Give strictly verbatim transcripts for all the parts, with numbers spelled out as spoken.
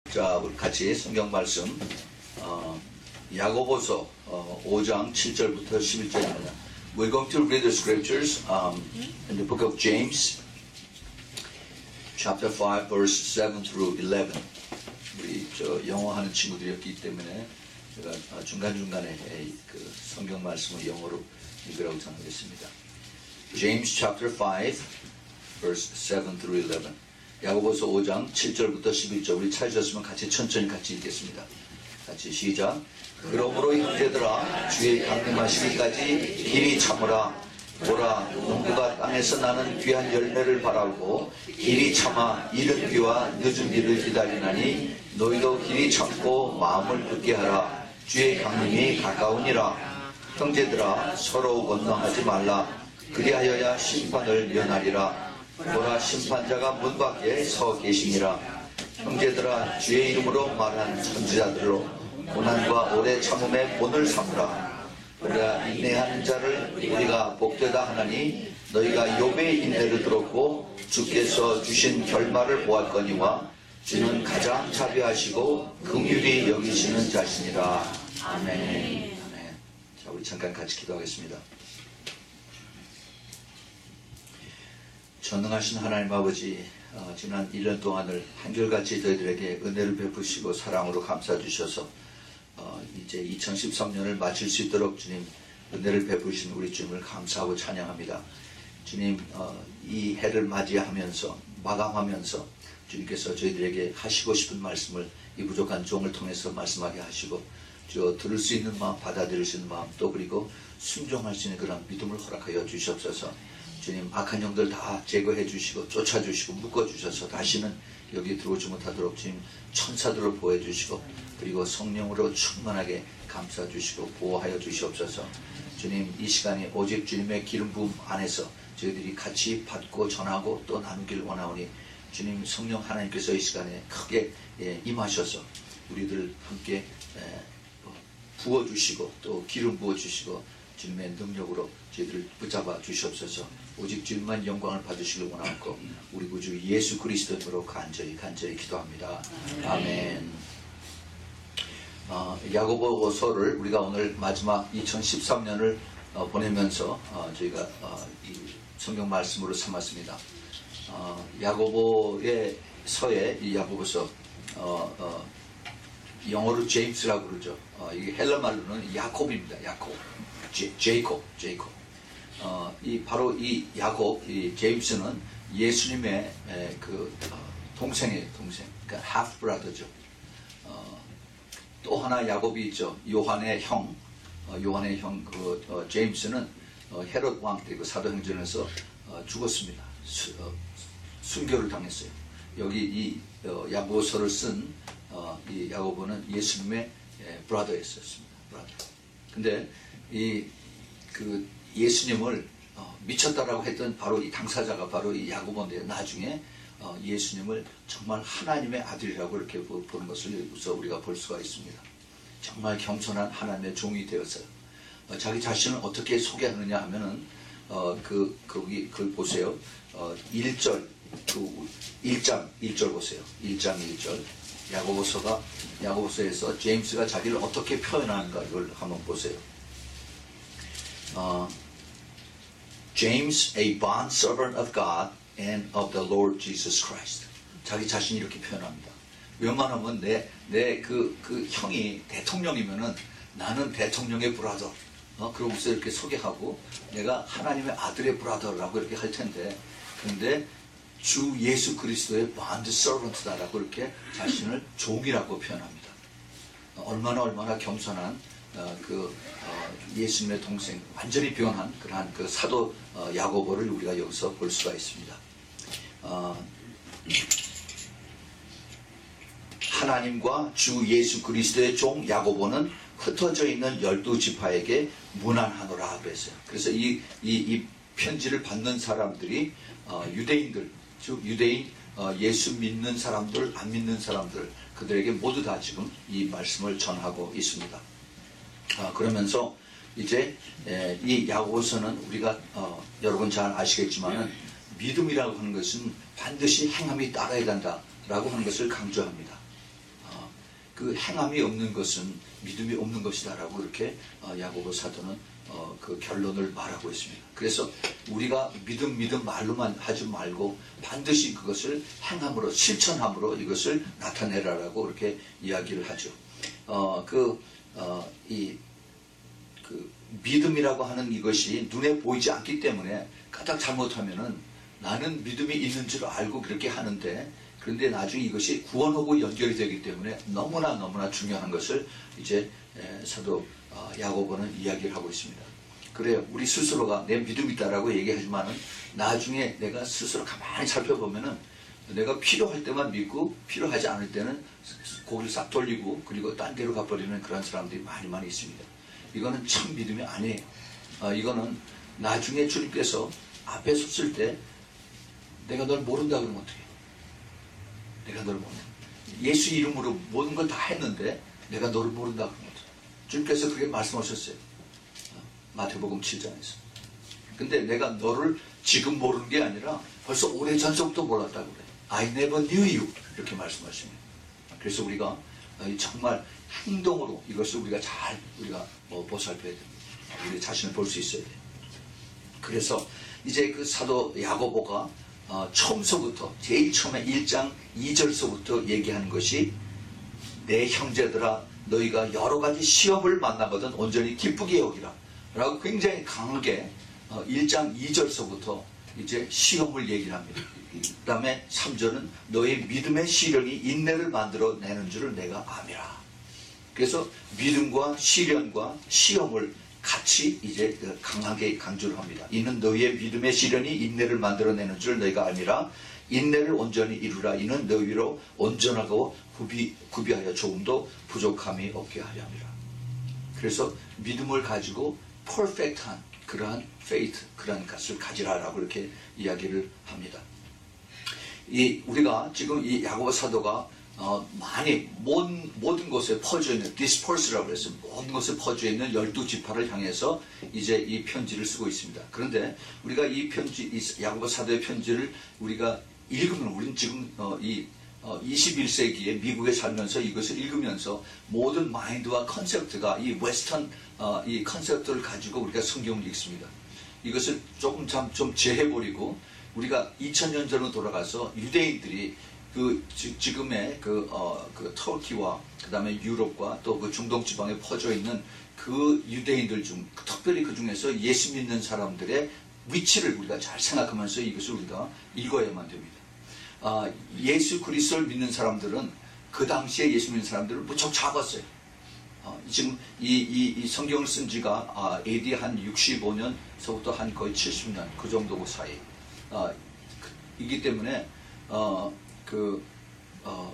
자, 우리 같이 성경 말씀 어, 야고보서 어, 오 장 칠 절부터 십일 절입니다. We're going to read the scriptures um, in the book of James, chapter five, verse seven through eleven. 우리 저 영어 하는 친구들이었기 때문에 제가 중간 중간에 그 성경 말씀을 영어로 읽으라고 전하겠습니다. James chapter five, verse seven through eleven. 야고보서 오 장 칠 절부터 십일 절. 우리 찾으셨으면 같이 천천히 같이 읽겠습니다. 같이 시작. 그러므로 형제들아 주의 강림하시기까지 길이 참으라. 보라, 농부가 땅에서 나는 귀한 열매를 바라고 길이 참아 이른 비와 늦은 비를 기다리나니 너희도 길이 참고 마음을 굳게 하라. 주의 강림이 가까우니라. 형제들아 서로 원망하지 말라. 그리하여야 심판을 면하리라. 보라, 심판자가 문 밖에 서 계시니라. 형제들아 주의 이름으로 말하는 선지자들로 고난과 오래 참음의 본을 삼으라. 우리가 인내하는 자를 우리가 복되다 하나니 너희가 욥의 인내를 들었고 주께서 주신 결말을 보았거니와 주는 가장 자비하시고 긍휼히 여기시는 자시니라. 아멘. 아멘. 자, 우리 잠깐 같이 기도하겠습니다. 전능하신 하나님 아버지, 어, 지난 일 년 동안을 한결같이 저희들에게 은혜를 베푸시고 사랑으로 감싸주셔서 어, 이제 이천십삼 년을 마칠 수 있도록 주님 은혜를 베푸신 우리 주님을 감사하고 찬양합니다. 주님, 어, 이 해를 맞이하면서 마감하면서 주님께서 저희들에게 하시고 싶은 말씀을 이 부족한 종을 통해서 말씀하게 하시고 저 들을 수 있는 마음, 받아들일 수 있는 마음, 또 그리고 순종할 수 있는 그런 믿음을 허락하여 주시옵소서. 주님, 악한 영들 다 제거해 주시고 쫓아주시고 묶어주셔서 다시는 여기 들어오지 못하도록 주님 천사들로 보여주시고 그리고 성령으로 충만하게 감싸주시고 보호하여 주시옵소서. 주님, 이 시간이 오직 주님의 기름 부음 안에서 저희들이 같이 받고 전하고 또 나누길 원하오니 주님 성령 하나님께서 이 시간에 크게 예, 임하셔서 우리들 함께 예, 부어주시고 또 기름 부어주시고 주님의 능력으로 저희들을 붙잡아 주시옵소서. 오직 주님만 영광을 받으시길 원하고 우리 구주 예수 그리스도로 간절히 간절히 기도합니다. 아멘. 어, 야고보서를 우리가 오늘 마지막 이천십삼 년을 어, 보내면서 어, 저희가 어, 이 성경 말씀으로 삼았습니다. 어, 야고보의 서에 이 야고보서 어, 어, 영어로 제임스라고 그러죠. 어, 이게 헬라 말로는 야콥입니다. 야콥, 제, 제이콥, 제이콥. 어, 이 바로 이 야곱, 이 제임스는 예수님의 에, 그 어, 동생이에요, 동생. 그러니까 half brother죠. 어, 또 하나 야곱이 있죠. 요한의 형, 어, 요한의 형, 그 어, 제임스는 어, 헤롯 왕 때 그 사도행전에서 어, 죽었습니다. 수, 어, 순교를 당했어요. 여기 이 어, 야고보서를 쓴 어, 이 야고보는 예수님의 예, 브라더였었습니다. 브라더. 근데 이 그 예수님을 어, 미쳤다라고 했던 바로 이 당사자가 바로 이 야고보인데 나중에 어, 예수님을 정말 하나님의 아들이라고 이렇게 보는 것을 여기서 우리가 볼 수가 있습니다. 정말 겸손한 하나님의 종이 되었어요. 어, 자기 자신을 어떻게 소개하느냐 하면은 어, 그 거기 그걸 보세요. 어, 일 절 그 일 장 일 절 보세요. 일 장 일 절 야고보서가 야고보서에서 제임스가 자기를 어떻게 표현하는가 이걸 한번 보세요. 어, James, a bond servant of God and of the Lord Jesus Christ. 자기 자신이 이렇게 표현합니다. 웬만하면 내, 내 그, 그 형이 대통령이면은 나는 대통령의 브라더. 어, 그러고서 이렇게 소개하고 내가 하나님의 아들의 브라더라고 이렇게 할 텐데, 근데 주 예수 그리스도의 bond servant다라고 이렇게 자신을 종이라고 표현합니다. 어, 얼마나 얼마나 겸손한 어, 그 어, 예수님의 동생, 완전히 변한 그러한 그 사도 어, 야고보를 우리가 여기서 볼 수가 있습니다. 어, 하나님과 주 예수 그리스도의 종 야고보는 흩어져 있는 열두 지파에게 문안하노라 그랬어요. 그래서 이, 이, 이 편지를 받는 사람들이 어, 유대인들, 즉 유대인 어, 예수 믿는 사람들, 안 믿는 사람들, 그들에게 모두 다 지금 이 말씀을 전하고 있습니다. 아, 그러면서 이제 에, 이 야고보서는 우리가 어, 여러분 잘 아시겠지만은 믿음이라고 하는 것은 반드시 행함이 따라야 된다라고 하는 것을 강조합니다. 그 행함이 없는 것은 믿음이 없는 것이다라고 이렇게 어, 야고보 사도는 어, 그 결론을 말하고 있습니다. 그래서 우리가 믿음 믿음 말로만 하지 말고 반드시 그것을 행함으로 실천함으로 이것을 나타내라라고 이렇게 이야기를 하죠. 어, 그, 어, 이, 그 믿음이라고 하는 이것이 눈에 보이지 않기 때문에 까딱 잘못하면은 나는 믿음이 있는 줄 알고 그렇게 하는데, 그런데 나중에 이것이 구원하고 연결이 되기 때문에 너무나 너무나 중요한 것을 이제 사도 야고보는 이야기를 하고 있습니다. 그래요. 우리 스스로가 내 믿음이 있다라고 얘기하지만은 나중에 내가 스스로 가만히 살펴보면은 내가 필요할 때만 믿고 필요하지 않을 때는 고개를 싹 돌리고 그리고 딴 데로 가버리는 그런 사람들이 많이 많이 있습니다. 이거는 참 믿음이 아니에요. 어, 이거는 나중에 주님께서 앞에 섰을 때 내가 널 모른다 그러면 어떡해? 내가 너를 모른다. 예수 이름으로 모든 걸 다 했는데 내가 너를 모른다 그러면 어떡해? 주님께서 그렇게 말씀하셨어요. 마태복음 칠 장에서. 근데 내가 너를 지금 모르는 게 아니라 벌써 오래전부터 몰랐다고 그래. I never knew you. 이렇게 말씀하십니다. 그래서 우리가 정말 행동으로 이것을 우리가 잘 우리가 뭐 보살펴야 됩니다. 우리 자신을 볼 수 있어야 돼요. 그래서 이제 그 사도 야고보가 어, 처음서부터 제일 처음에 일 장 이 절서부터 얘기하는 것이 내 형제들아 너희가 여러 가지 시험을 만나거든 온전히 기쁘게 여기라 라고 굉장히 강하게 어, 일 장 이 절서부터 이제 시험을 얘기를 합니다. 그 다음에 삼 절은 너의 믿음의 시련이 인내를 만들어내는 줄을 내가 아미라. 그래서 믿음과 시련과 시험을 같이 이제 강하게 강조를 합니다. 이는 너희의 믿음의 시련이 인내를 만들어내는 줄 너희가 알미라. 인내를 온전히 이루라. 이는 너희로 온전하고 구비, 구비하여 조금도 부족함이 없게 하려 함이라. 그래서 믿음을 가지고 퍼펙트한 그러한 faith, 그러한 것을 가지라라고 이렇게 이야기를 합니다. 이 우리가 지금 이 야고보 사도가 어, 많이 모든, 모든 곳에 퍼져 있는 disperse라고 해서 모든 곳에 퍼져 있는 열두 지파를 향해서 이제 이 편지를 쓰고 있습니다. 그런데 우리가 이 편지, 이 야고보 사도의 편지를 우리가 읽으면 우리는 지금 어, 이 어, 이십일 세기에 미국에 살면서 이것을 읽으면서 모든 마인드와 컨셉트가 이 웨스턴 어, 이 컨셉트를 가지고 우리가 성경을 읽습니다. 이것을 조금 참 좀 재해버리고 우리가 이천 년 전으로 돌아가서 유대인들이 그 지, 지금의 그, 어, 그 터키와 그 다음에 유럽과 또 그 중동 지방에 퍼져 있는 그 유대인들 중 특별히 그 중에서 예수 믿는 사람들의 위치를 우리가 잘 생각하면서 이것을 우리가 읽어야만 됩니다. 아, 예수 그리스도를 믿는 사람들은 그 당시에 예수 믿는 사람들을 무척 작았어요. 어, 지금 이, 이, 이 성경을 쓴 지가 아, 에이디 한 육십오 년서부터 한 거의 칠십 년 그 정도 사이 아, 그, 이기 때문에 어, 그 어,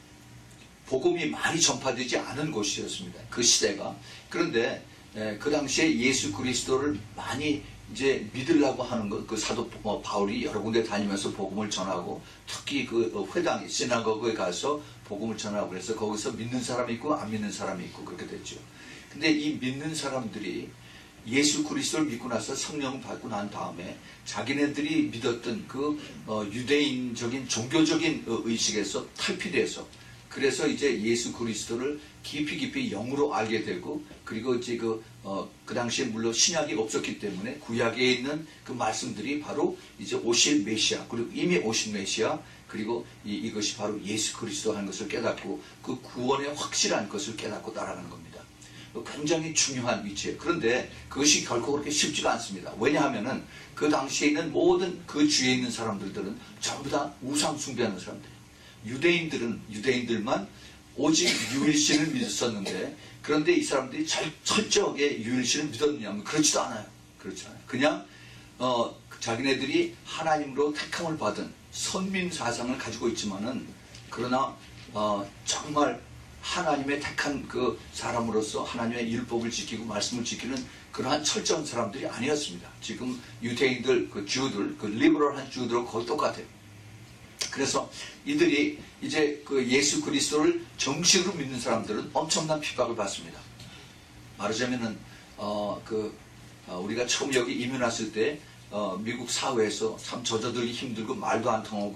복음이 많이 전파되지 않은 곳이었습니다. 그 시대가. 그런데 에, 그 당시에 예수 그리스도를 많이 이제 믿으려고 하는 것, 그 사도 바울이 여러 군데 다니면서 복음을 전하고 특히 그 회당에 시나고그에 가서 복음을 전하고 그래서 거기서 믿는 사람이 있고 안 믿는 사람이 있고 그렇게 됐죠. 근데 이 믿는 사람들이 예수 그리스도를 믿고 나서 성령을 받고 난 다음에 자기네들이 믿었던 그 어, 유대인적인 종교적인 의식에서 탈피돼서 그래서 이제 예수 그리스도를 깊이 깊이 영으로 알게 되고 그리고 이제 그, 어, 그 당시에 물론 신약이 없었기 때문에 구약에 있는 그 말씀들이 바로 이제 오실 메시아 그리고 이미 오신 메시아 그리고 이, 이것이 바로 예수 그리스도 하는 것을 깨닫고 그 구원의 확실한 것을 깨닫고 따라가는 겁니다. 굉장히 중요한 위치예요. 그런데 그것이 결코 그렇게 쉽지가 않습니다. 왜냐하면은 그 당시에 있는 모든 그 주위에 있는 사람들들은 전부 다 우상 숭배하는 사람들이에요. 유대인들은 유대인들만 오직 유일신을 믿었었는데 그런데 이 사람들이 절, 철저하게 유일신을 믿었느냐면 그렇지도 않아요. 그렇지 않아요. 그냥 어, 자기네들이 하나님으로 택함을 받은 선민 사상을 가지고 있지만은 그러나 어, 정말 하나님의 택한 그 사람으로서 하나님의 율법을 지키고 말씀을 지키는 그러한 철저한 사람들이 아니었습니다. 지금 유대인들, 그 주들, 그 리버럴한 주들하고 거의 똑같아요. 그래서 이들이 이제 그 예수 그리스도를 정식으로 믿는 사람들은 엄청난 핍박을 받습니다. 말하자면은 어, 그 어, 우리가 처음 여기 이민 왔을 때 어, 미국 사회에서 참 저저들이 힘들고 말도 안 통하고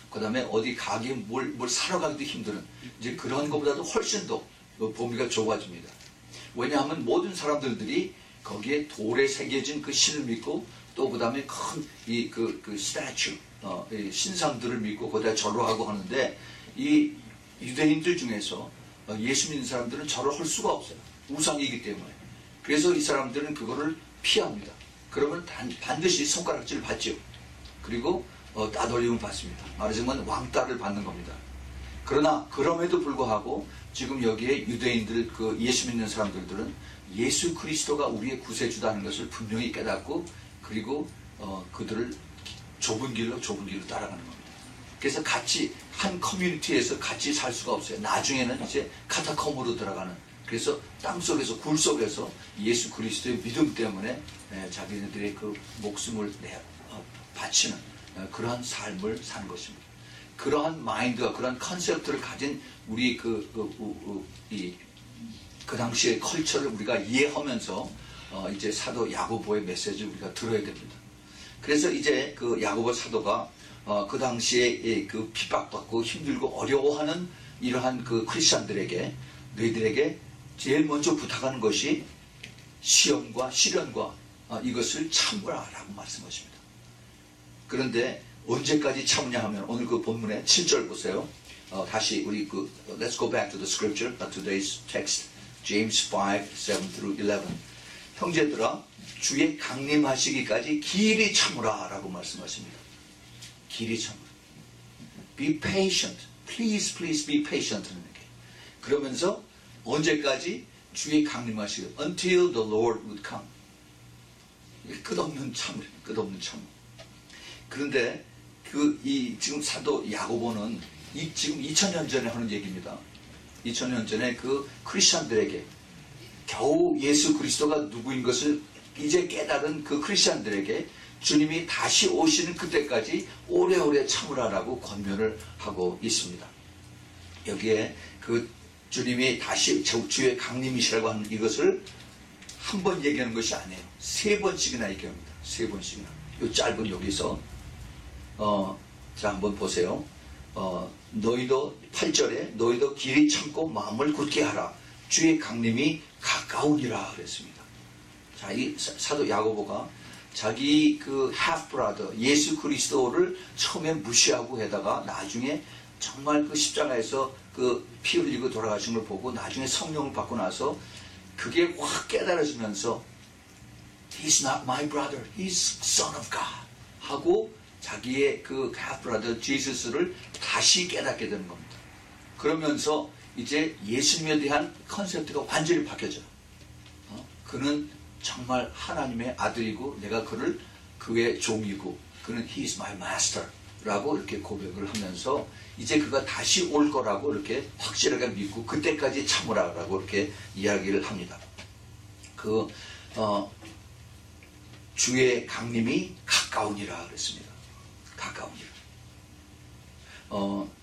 그 다음에 어디 가기 뭘, 뭘 사러 가기도 힘든 이제 그런 것보다도 훨씬 더 범위가 좁아집니다. 왜냐하면 모든 사람들이 거기에 돌에 새겨진 그 신을 믿고 또 그 다음에 큰 이 그 그 스태츄 어, 이 신상들을 믿고 거기다 절을 하고 하는데 이 유대인들 중에서 예수 믿는 사람들은 절을 할 수가 없어요. 우상이기 때문에. 그래서 이 사람들은 그거를 피합니다. 그러면 단, 반드시 손가락질을 받죠. 그리고 어, 따돌림을 받습니다. 말하자면 왕따를 받는 겁니다. 그러나 그럼에도 불구하고 지금 여기에 유대인들 그 예수 믿는 사람들은 예수 그리스도가 우리의 구세주다는 것을 분명히 깨닫고 그리고 어, 그들을 좁은 길로 좁은 길로 따라가는 겁니다. 그래서 같이 한 커뮤니티에서 같이 살 수가 없어요. 나중에는 이제 카타콤으로 들어가는 그래서 땅속에서 굴 속에서 예수 그리스도의 믿음 때문에 에, 자기네들의 그 목숨을 내, 어, 바치는 어, 그러한 삶을 사는 것입니다. 그러한 마인드와 그러한 컨셉트를 가진 우리 그, 그, 그, 이, 그 당시의 컬처를 우리가 이해하면서 어, 이제 사도 야고보의 메시지를 우리가 들어야 됩니다. 그래서 이제 그 야고보 사도가 어, 그 당시에 그 핍박받고 힘들고 어려워하는 이러한 그 크리스천들에게 너희들에게 제일 먼저 부탁하는 것이 시험과 시련과 어, 이것을 참으라라고 말씀하십니다. 그런데 언제까지 참으냐 하면 오늘 그 본문의 칠 절 보세요. 어, 다시 우리 그 Let's go back to the scripture, today's text, James five, seven through eleven. 형제들아 주의 강림하시기까지 길이 참으라 라고 말씀하십니다. 길이 참으라. Be patient. Please, please be patient. 그러면서 언제까지 주의 강림하시기 Until the Lord would come. 끝없는 참으라. 끝없는 참으라. 그런데 그 이 지금 사도 야고보는 이 지금 이천 년 전에 하는 얘기입니다. 이천 년 전에 그 크리스천들에게 겨우 예수 그리스도가 누구인 것을 이제 깨달은 그 크리스천들에게 주님이 다시 오시는 그때까지 오래오래 참으라라고 권면을 하고 있습니다. 여기에 그 주님이 다시 주의 강림이시라고 하는 이것을 한 번 얘기하는 것이 아니에요. 세 번씩이나 얘기합니다. 세 번씩이나. 이 짧은 여기서 어, 자 한번 보세요. 어, 너희도 팔 절에 너희도 길이 참고 마음을 굳게 하라. 주의 강림이 가까우니라 그랬습니다. 자, 이 사도 야고보가 자기 그 half brother 예수 그리스도를 처음에 무시하고 해다가 나중에 정말 그 십자가에서 그 피 흘리고 돌아가신 걸 보고 나중에 성령을 받고 나서 그게 확 깨달아지면서 He's not my brother, he's son of God 하고 자기의 그 half brother 제수스를 다시 깨닫게 되는 겁니다. 그러면서 이제 예수님에 대한 컨셉트가 완전히 바뀌어져요. 어? 그는 정말 하나님의 아들이고 내가 그를 그의 종이고 그는 He is my master 라고 이렇게 고백을 하면서 이제 그가 다시 올 거라고 이렇게 확실하게 믿고 그때까지 참으라 라고 이렇게 이야기를 합니다. 그 어, 주의 강림이 가까우니라 그랬습니다. 가까우니라. 어,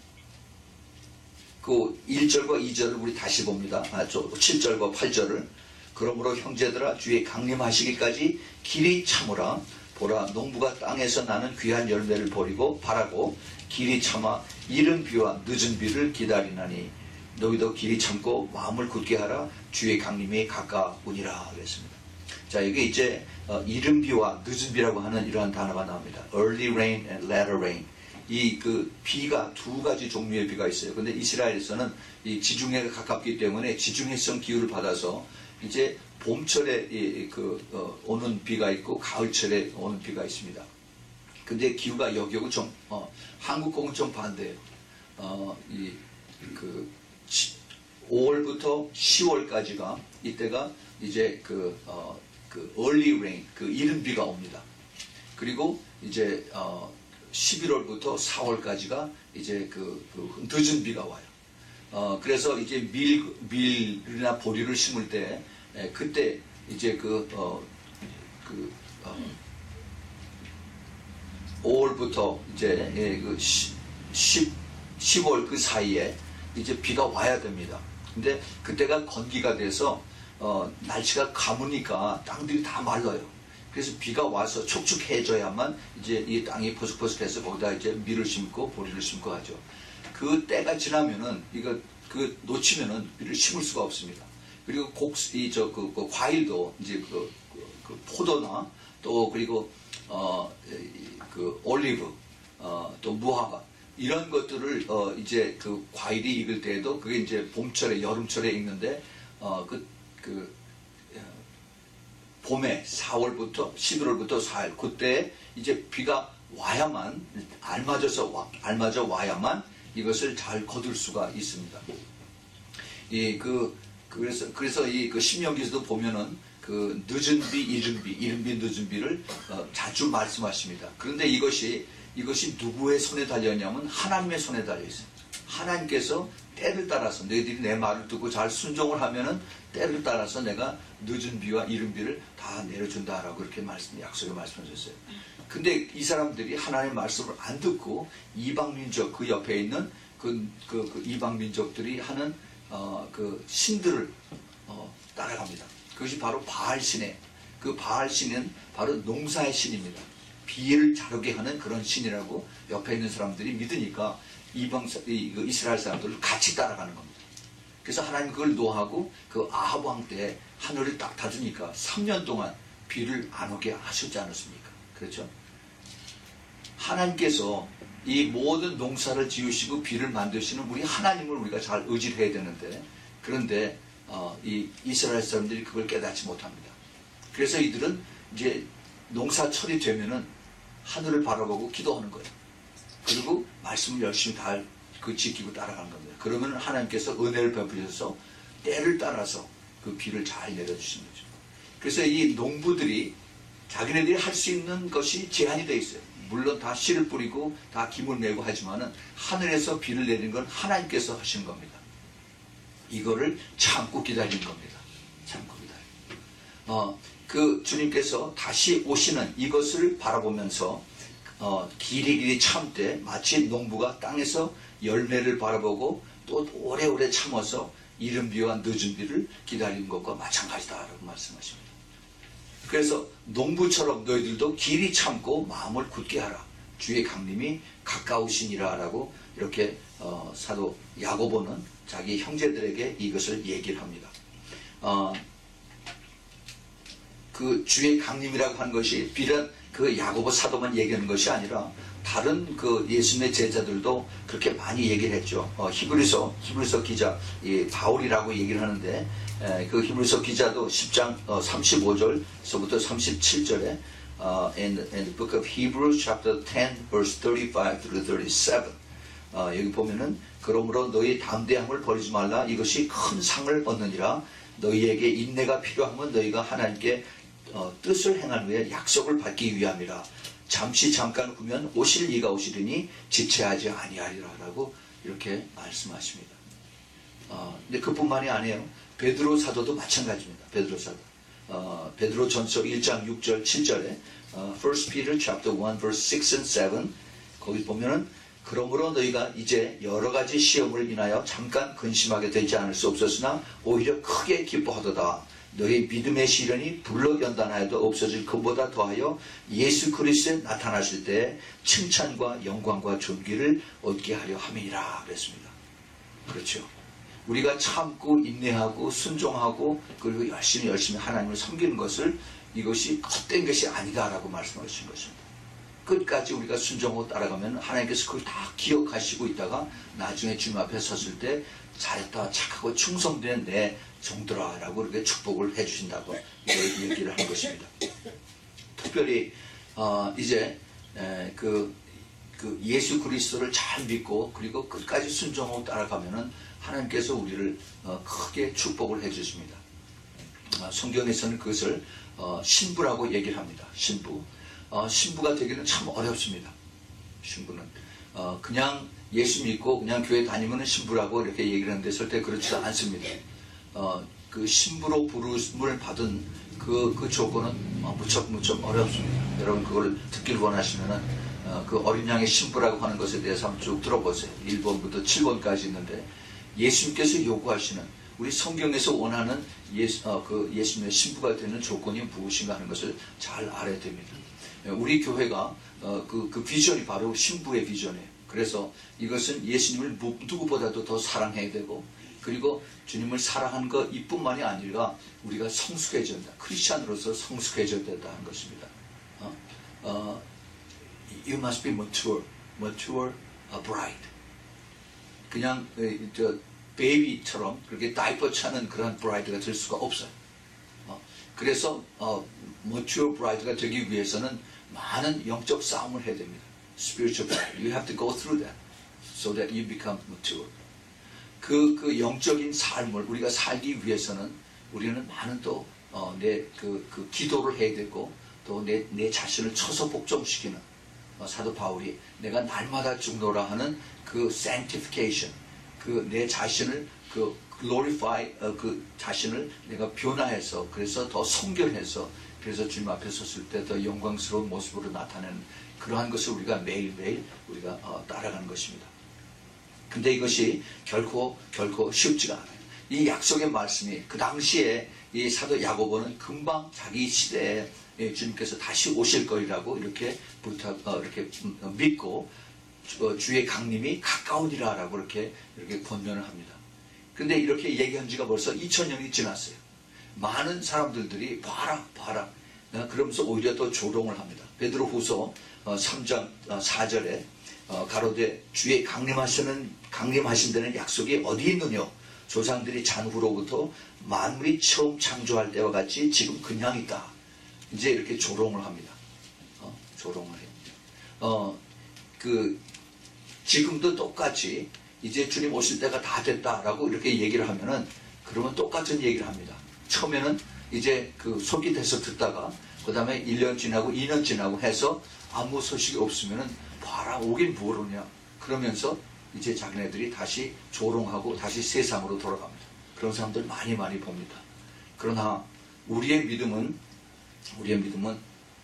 그 일 절과 이 절을 우리 다시 봅니다. 아, 저 칠 절과 팔 절을 그러므로 형제들아 주의 강림하시기까지 길이 참으라. 보라 농부가 땅에서 나는 귀한 열매를 버리고 바라고 길이 참아 이른 비와 늦은 비를 기다리나니 너희도 길이 참고 마음을 굳게 하라. 주의 강림이 가까우니라 그랬습니다. 자 이게 이제 어, 이른 비와 늦은 비라고 하는 이러한 단어가 나옵니다. Early rain and latter rain. 이 그 비가 두 가지 종류의 비가 있어요. 근데 이스라엘에서는 이 지중해가 가깝기 때문에 지중해성 기후를 받아서 이제 봄철에 이, 그 어, 오는 비가 있고 가을철에 오는 비가 있습니다. 근데 기후가 여기하고 좀 어, 한국하고는 좀 반대예요. 어, 이 그 오월부터 시월까지가 이때가 이제 그, 어, 그 early rain 그 이른 비가 옵니다. 그리고 이제 어, 십일월부터 사월까지가 이제 그, 그 늦은 비가 와요. 어, 그래서 이제 밀, 밀이나 보리를 심을 때, 에, 그때 이제 그, 어, 그, 어, 오월부터 이제, 예, 그, 십, 십월 그 사이에 이제 비가 와야 됩니다. 근데 그때가 건기가 돼서, 어, 날씨가 가무니까 땅들이 다 말라요. 그래서 비가 와서 촉촉해져야만 이제 이 땅이 포석포석해서 거기다 이제 밀을 심고 보리를 심고 하죠. 그 때가 지나면은 이거 그 놓치면은 밀을 심을 수가 없습니다. 그리고 곡, 이, 저, 그, 그 과일도 이제 그, 그, 그 포도나 또 그리고 어, 그 올리브, 어, 또 무화과 이런 것들을 어, 이제 그 과일이 익을 때에도 그게 이제 봄철에 여름철에 익는데 어, 그, 그 봄에 사월부터 십일월부터 사일 그때 이제 비가 와야만 알맞아서 와, 알맞아 와야만 이것을 잘 거둘 수가 있습니다. 이 그 그래서 그래서 이 그 신명기에서도 보면은 그 늦은 비, 이른 비, 이른 비, 늦은 비를 어, 자주 말씀하십니다. 그런데 이것이 이것이 누구의 손에 달려 있냐면 하나님의 손에 달려 있어요. 하나님께서 때를 따라서 너희들이 내 말을 듣고 잘 순종을 하면은 때를 따라서 내가 늦은 비와 이른 비를 다 내려준다라고 그렇게 말씀 약속을 말씀하셨어요. 근데 이 사람들이 하나님의 말씀을 안 듣고 이방 민족 그 옆에 있는 그, 그, 그 이방 민족들이 하는 어, 그 신들을 어, 따라갑니다. 그것이 바로 바알 신에 그 바알 신은 바로 농사의 신입니다. 비를 자르게 하는 그런 신이라고 옆에 있는 사람들이 믿으니까 이방 이스라엘 사람들을 같이 따라가는 겁니다. 그래서 하나님 그걸 노하고 그 아합 왕 때 하늘을 딱 닫으니까 삼 년 동안 비를 안 오게 하셨지 않았습니까? 그렇죠? 하나님께서 이 모든 농사를 지으시고 비를 만드시는 우리 하나님을 우리가 잘 의지를 해야 되는데 그런데 어, 이 이스라엘 사람들이 그걸 깨닫지 못합니다. 그래서 이들은 이제 농사철이 되면은 하늘을 바라보고 기도하는 거예요. 그리고 말씀을 열심히 다 그 지키고 따라가는 겁니다. 그러면 하나님께서 은혜를 베푸셔서 때를 따라서 그 비를 잘 내려주시는 거죠. 그래서 이 농부들이 자기네들이 할 수 있는 것이 제한이 되어 있어요. 물론 다 씨를 뿌리고 다 김을 메고 하지만은 하늘에서 비를 내리는 건 하나님께서 하시는 겁니다. 이거를 참고 기다리는 겁니다. 참고 기다리는. 어, 그 주님께서 다시 오시는 이것을 바라보면서 어, 길이 길이 참되 마치 농부가 땅에서 열매를 바라보고 또 오래오래 참아서 이른 비와 늦은 비를 기다리는 것과 마찬가지다라고 말씀하십니다. 그래서 농부처럼 너희들도 길이 참고 마음을 굳게 하라. 주의 강림이 가까우시니라 라고 이렇게 어, 사도 야고보는 자기 형제들에게 이것을 얘기를 합니다. 어, 그 주의 강림이라고 하는 것이 비단 그 야고보 사도만 얘기하는 것이 아니라 다른 그 예수님의 제자들도 그렇게 많이 얘기를 했죠. 어, 히브리서 히브리서 기자 이 바울이라고 얘기를 하는데 에, 그 히브리서 기자도 십 장 어, 삼십오 절서부터 삼십칠 절에 어, in, in the book of Hebrews chapter ten verse thirty-five through thirty-seven 어, 여기 보면은 그러므로 너희 담대함을 버리지 말라. 이것이 큰 상을 얻느니라. 너희에게 인내가 필요하면 너희가 하나님께 어, 뜻을 행한 후에 약속을 받기 위함이라. 잠시 잠깐 후면 오실 이가 오시리니 지체하지 아니하리라 라고 이렇게 말씀하십니다. 어, 근데 그뿐만이 아니에요. 베드로 사도도 마찬가지입니다. 베드로 사도. 어, 베드로 전서 일 장 육 절 칠 절에 어, First Peter chapter one verse six and seven 거기 보면은 그러므로 너희가 이제 여러 가지 시험을 인하여 잠깐 근심하게 되지 않을 수 없었으나 오히려 크게 기뻐하도다. 너희 믿음의 시련이 불러 연단하여도 없어질 것보다 더하여 예수 그리스도에 나타나실 때 칭찬과 영광과 존귀를 얻게 하려 함이라 그랬습니다. 그렇죠. 우리가 참고 인내하고 순종하고 그리고 열심히 열심히 하나님을 섬기는 것을 이것이 헛된 것이 아니다라고 말씀하신 것입니다. 끝까지 우리가 순종하고 따라가면 하나님께서 그걸 다 기억하시고 있다가 나중에 주님 앞에 섰을 때 잘했다 착하고 충성된 내 종들아 라고 이렇게 축복을 해주신다고 이걸 얘기를 한 것입니다. 특별히 어, 이제 에, 그, 그 예수 그리스도를 잘 믿고 그리고 끝까지 순종하고 따라가면은 하나님께서 우리를 어, 크게 축복을 해주십니다. 어, 성경에서는 그것을 어, 신부라고 얘기를 합니다. 신부. 어, 신부가 되기는 참 어렵습니다. 신부는 어, 그냥 예수 믿고 그냥 교회 다니면 신부라고 이렇게 얘기를 하는데 절대 그렇지도 않습니다. 어, 그 신부로 부름을 받은 그, 그 조건은 어, 무척 무척 어렵습니다. 여러분 그걸 듣길 원하시면은 어, 그 어린 양의 신부라고 하는 것에 대해서 한번 쭉 들어보세요. 일 번부터 칠 번까지 있는데 예수님께서 요구하시는 우리 성경에서 원하는 예수, 어, 그 예수님의 신부가 되는 조건이 무엇인가 하는 것을 잘 알아야 됩니다. 우리 교회가 어, 그, 그 비전이 바로 신부의 비전이에요. 그래서 이것은 예수님을 누구보다도 더 사랑해야 되고, 그리고 주님을 사랑하는 것 이뿐만이 아니라 우리가 성숙해져야 된다. 크리스찬으로서 성숙해져야 된다는 것입니다. 어? 어, you must be mature, mature a bride. 그냥 저 베이비처럼 그렇게 다이퍼 차는 그런 브라이드가 될 수가 없어요. 어, 그래서 어, mature bride가 되기 위해서는 많은 영적 싸움을 해야 됩니다. Spiritual battle. You have to go through that so that you become mature. 그, 그 영적인 삶을 우리가 살기 위해서는 우리는 많은 또, 어, 내, 그, 그 기도를 해야 되고, 또 내, 내 자신을 쳐서 복종시키는, 어, 사도 바울이 내가 날마다 죽노라 하는 그 sanctification, 그 내 자신을 그 glorify, 어, 그 자신을 내가 변화해서, 그래서 더 성결해서, 그래서 주님 앞에 섰을 때 더 영광스러운 모습으로 나타내는 그러한 것을 우리가 매일매일 우리가 어, 따라가는 것입니다. 근데 이것이 결코 결코 쉽지가 않아요. 이 약속의 말씀이 그 당시에 이 사도 야고보는 금방 자기 시대에 주님께서 다시 오실 거리라고 이렇게 부탁 어, 이렇게 믿고 어, 주의 강림이 가까우니라라고 이렇게 이렇게 권면을 합니다. 근데 이렇게 얘기한 지가 벌써 이천 년이 지났어요. 많은 사람들들이 봐라 봐라 어, 그러면서 오히려 더 조롱을 합니다. 베드로후서 어, 삼 장 어, 사 절에 어, 가로되 주의 강림하시는 강림하신 데는 약속이 어디 있느냐? 조상들이 잔후로부터 만물이 처음 창조할 때와 같이 지금 그냥 있다. 이제 이렇게 조롱을 합니다. 어, 조롱을 해요. 어, 그 지금도 똑같이 이제 주님 오실 때가 다 됐다라고 이렇게 얘기를 하면은 그러면 똑같은 얘기를 합니다. 처음에는 이제 그 속이 돼서 듣다가 그 다음에 일 년 지나고 이 년 지나고 해서 아무 소식이 없으면은 봐라 오긴 뭐로냐 그러면서 이제 자기네들이 다시 조롱하고 다시 세상으로 돌아갑니다. 그런 사람들 많이 많이 봅니다. 그러나 우리의 믿음은 우리의 믿음은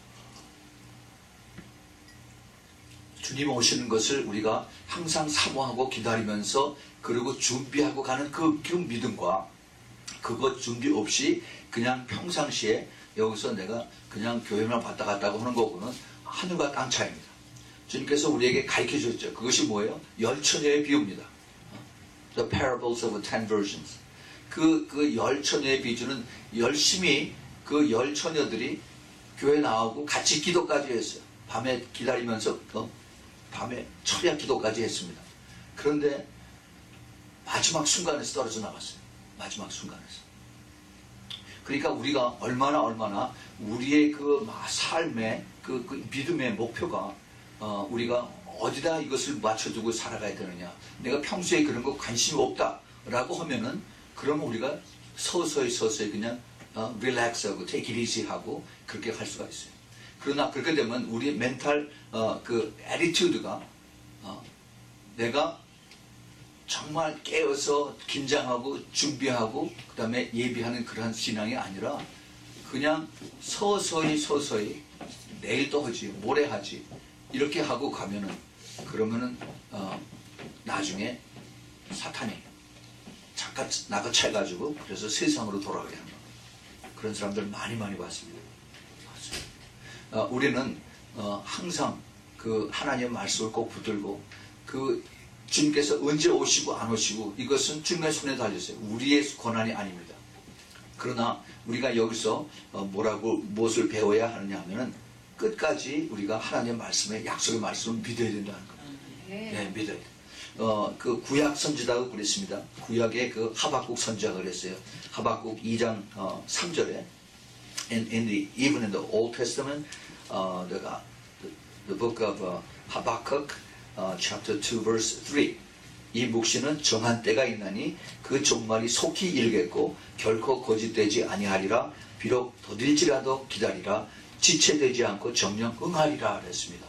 주님 오시는 것을 우리가 항상 사모하고 기다리면서 그리고 준비하고 가는 그, 그 믿음과 그것 준비 없이 그냥 평상시에 여기서 내가 그냥 교회만 왔다 갔다 하는 거고는 하늘과 땅 차이입니다. 주님께서 우리에게 가르쳐 주셨죠. 그것이 뭐예요? 열 처녀의 비유입니다. The parables of ten virgins. 그, 그 열 처녀의 비유는 열심히 그 열 처녀들이 교회 나오고 같이 기도까지 했어요. 밤에 기다리면서 어? 밤에 철야 기도까지 했습니다. 그런데 마지막 순간에서 떨어져 나갔어요. 마지막 순간에서. 그러니까 우리가 얼마나 얼마나 우리의 그 삶의 그, 그 믿음의 목표가 어, 우리가 어디다 이것을 맞춰두고 살아가야 되느냐. 내가 평소에 그런 거 관심이 없다라고 하면은 그러면 우리가 서서히 서서히 그냥 어, 릴렉스하고 take it easy 하고 그렇게 할 수가 있어요. 그러나 그렇게 되면 우리의 멘탈 어, 그 attitude가 어, 내가 정말 깨어서 긴장하고 준비하고 그 다음에 예비하는 그러한 신앙이 아니라 그냥 서서히 서서히 내일 또 하지 모레 하지 이렇게 하고 가면은 그러면은 어, 나중에 사탄이 잠깐 나가채가지고 그래서 세상으로 돌아가게 하는 거예요. 그런 사람들 많이 많이 봤습니다. 어, 우리는 어, 항상 그 하나님의 말씀을 꼭 붙들고 그 주님께서 언제 오시고 안 오시고 이것은 주님의 손에 달렸어요. 우리의 권한이 아닙니다. 그러나 우리가 여기서 어, 뭐라고 무엇을 배워야 하느냐 하면은 끝까지 우리가 하나님의 말씀에 약속의 말씀을 믿어야 된다는 겁니다. 네, 믿어야 돼요. 어, 그 구약 선지자가 그랬습니다. 구약의 그 하박국 선지자가 그랬어요. 하박국 이 장 어, 삼 절에 in, in the, even in the Old Testament, uh, the, the, the book of uh, Habakkuk, uh, chapter two, verse three. 이 묵시는 정한 때가 있나니 그 종말이 속히 이르겠고 결코 거짓되지 아니하리라. 비록 더딜지라도 기다리라. 지체되지 않고 정령 응하리라 그랬습니다.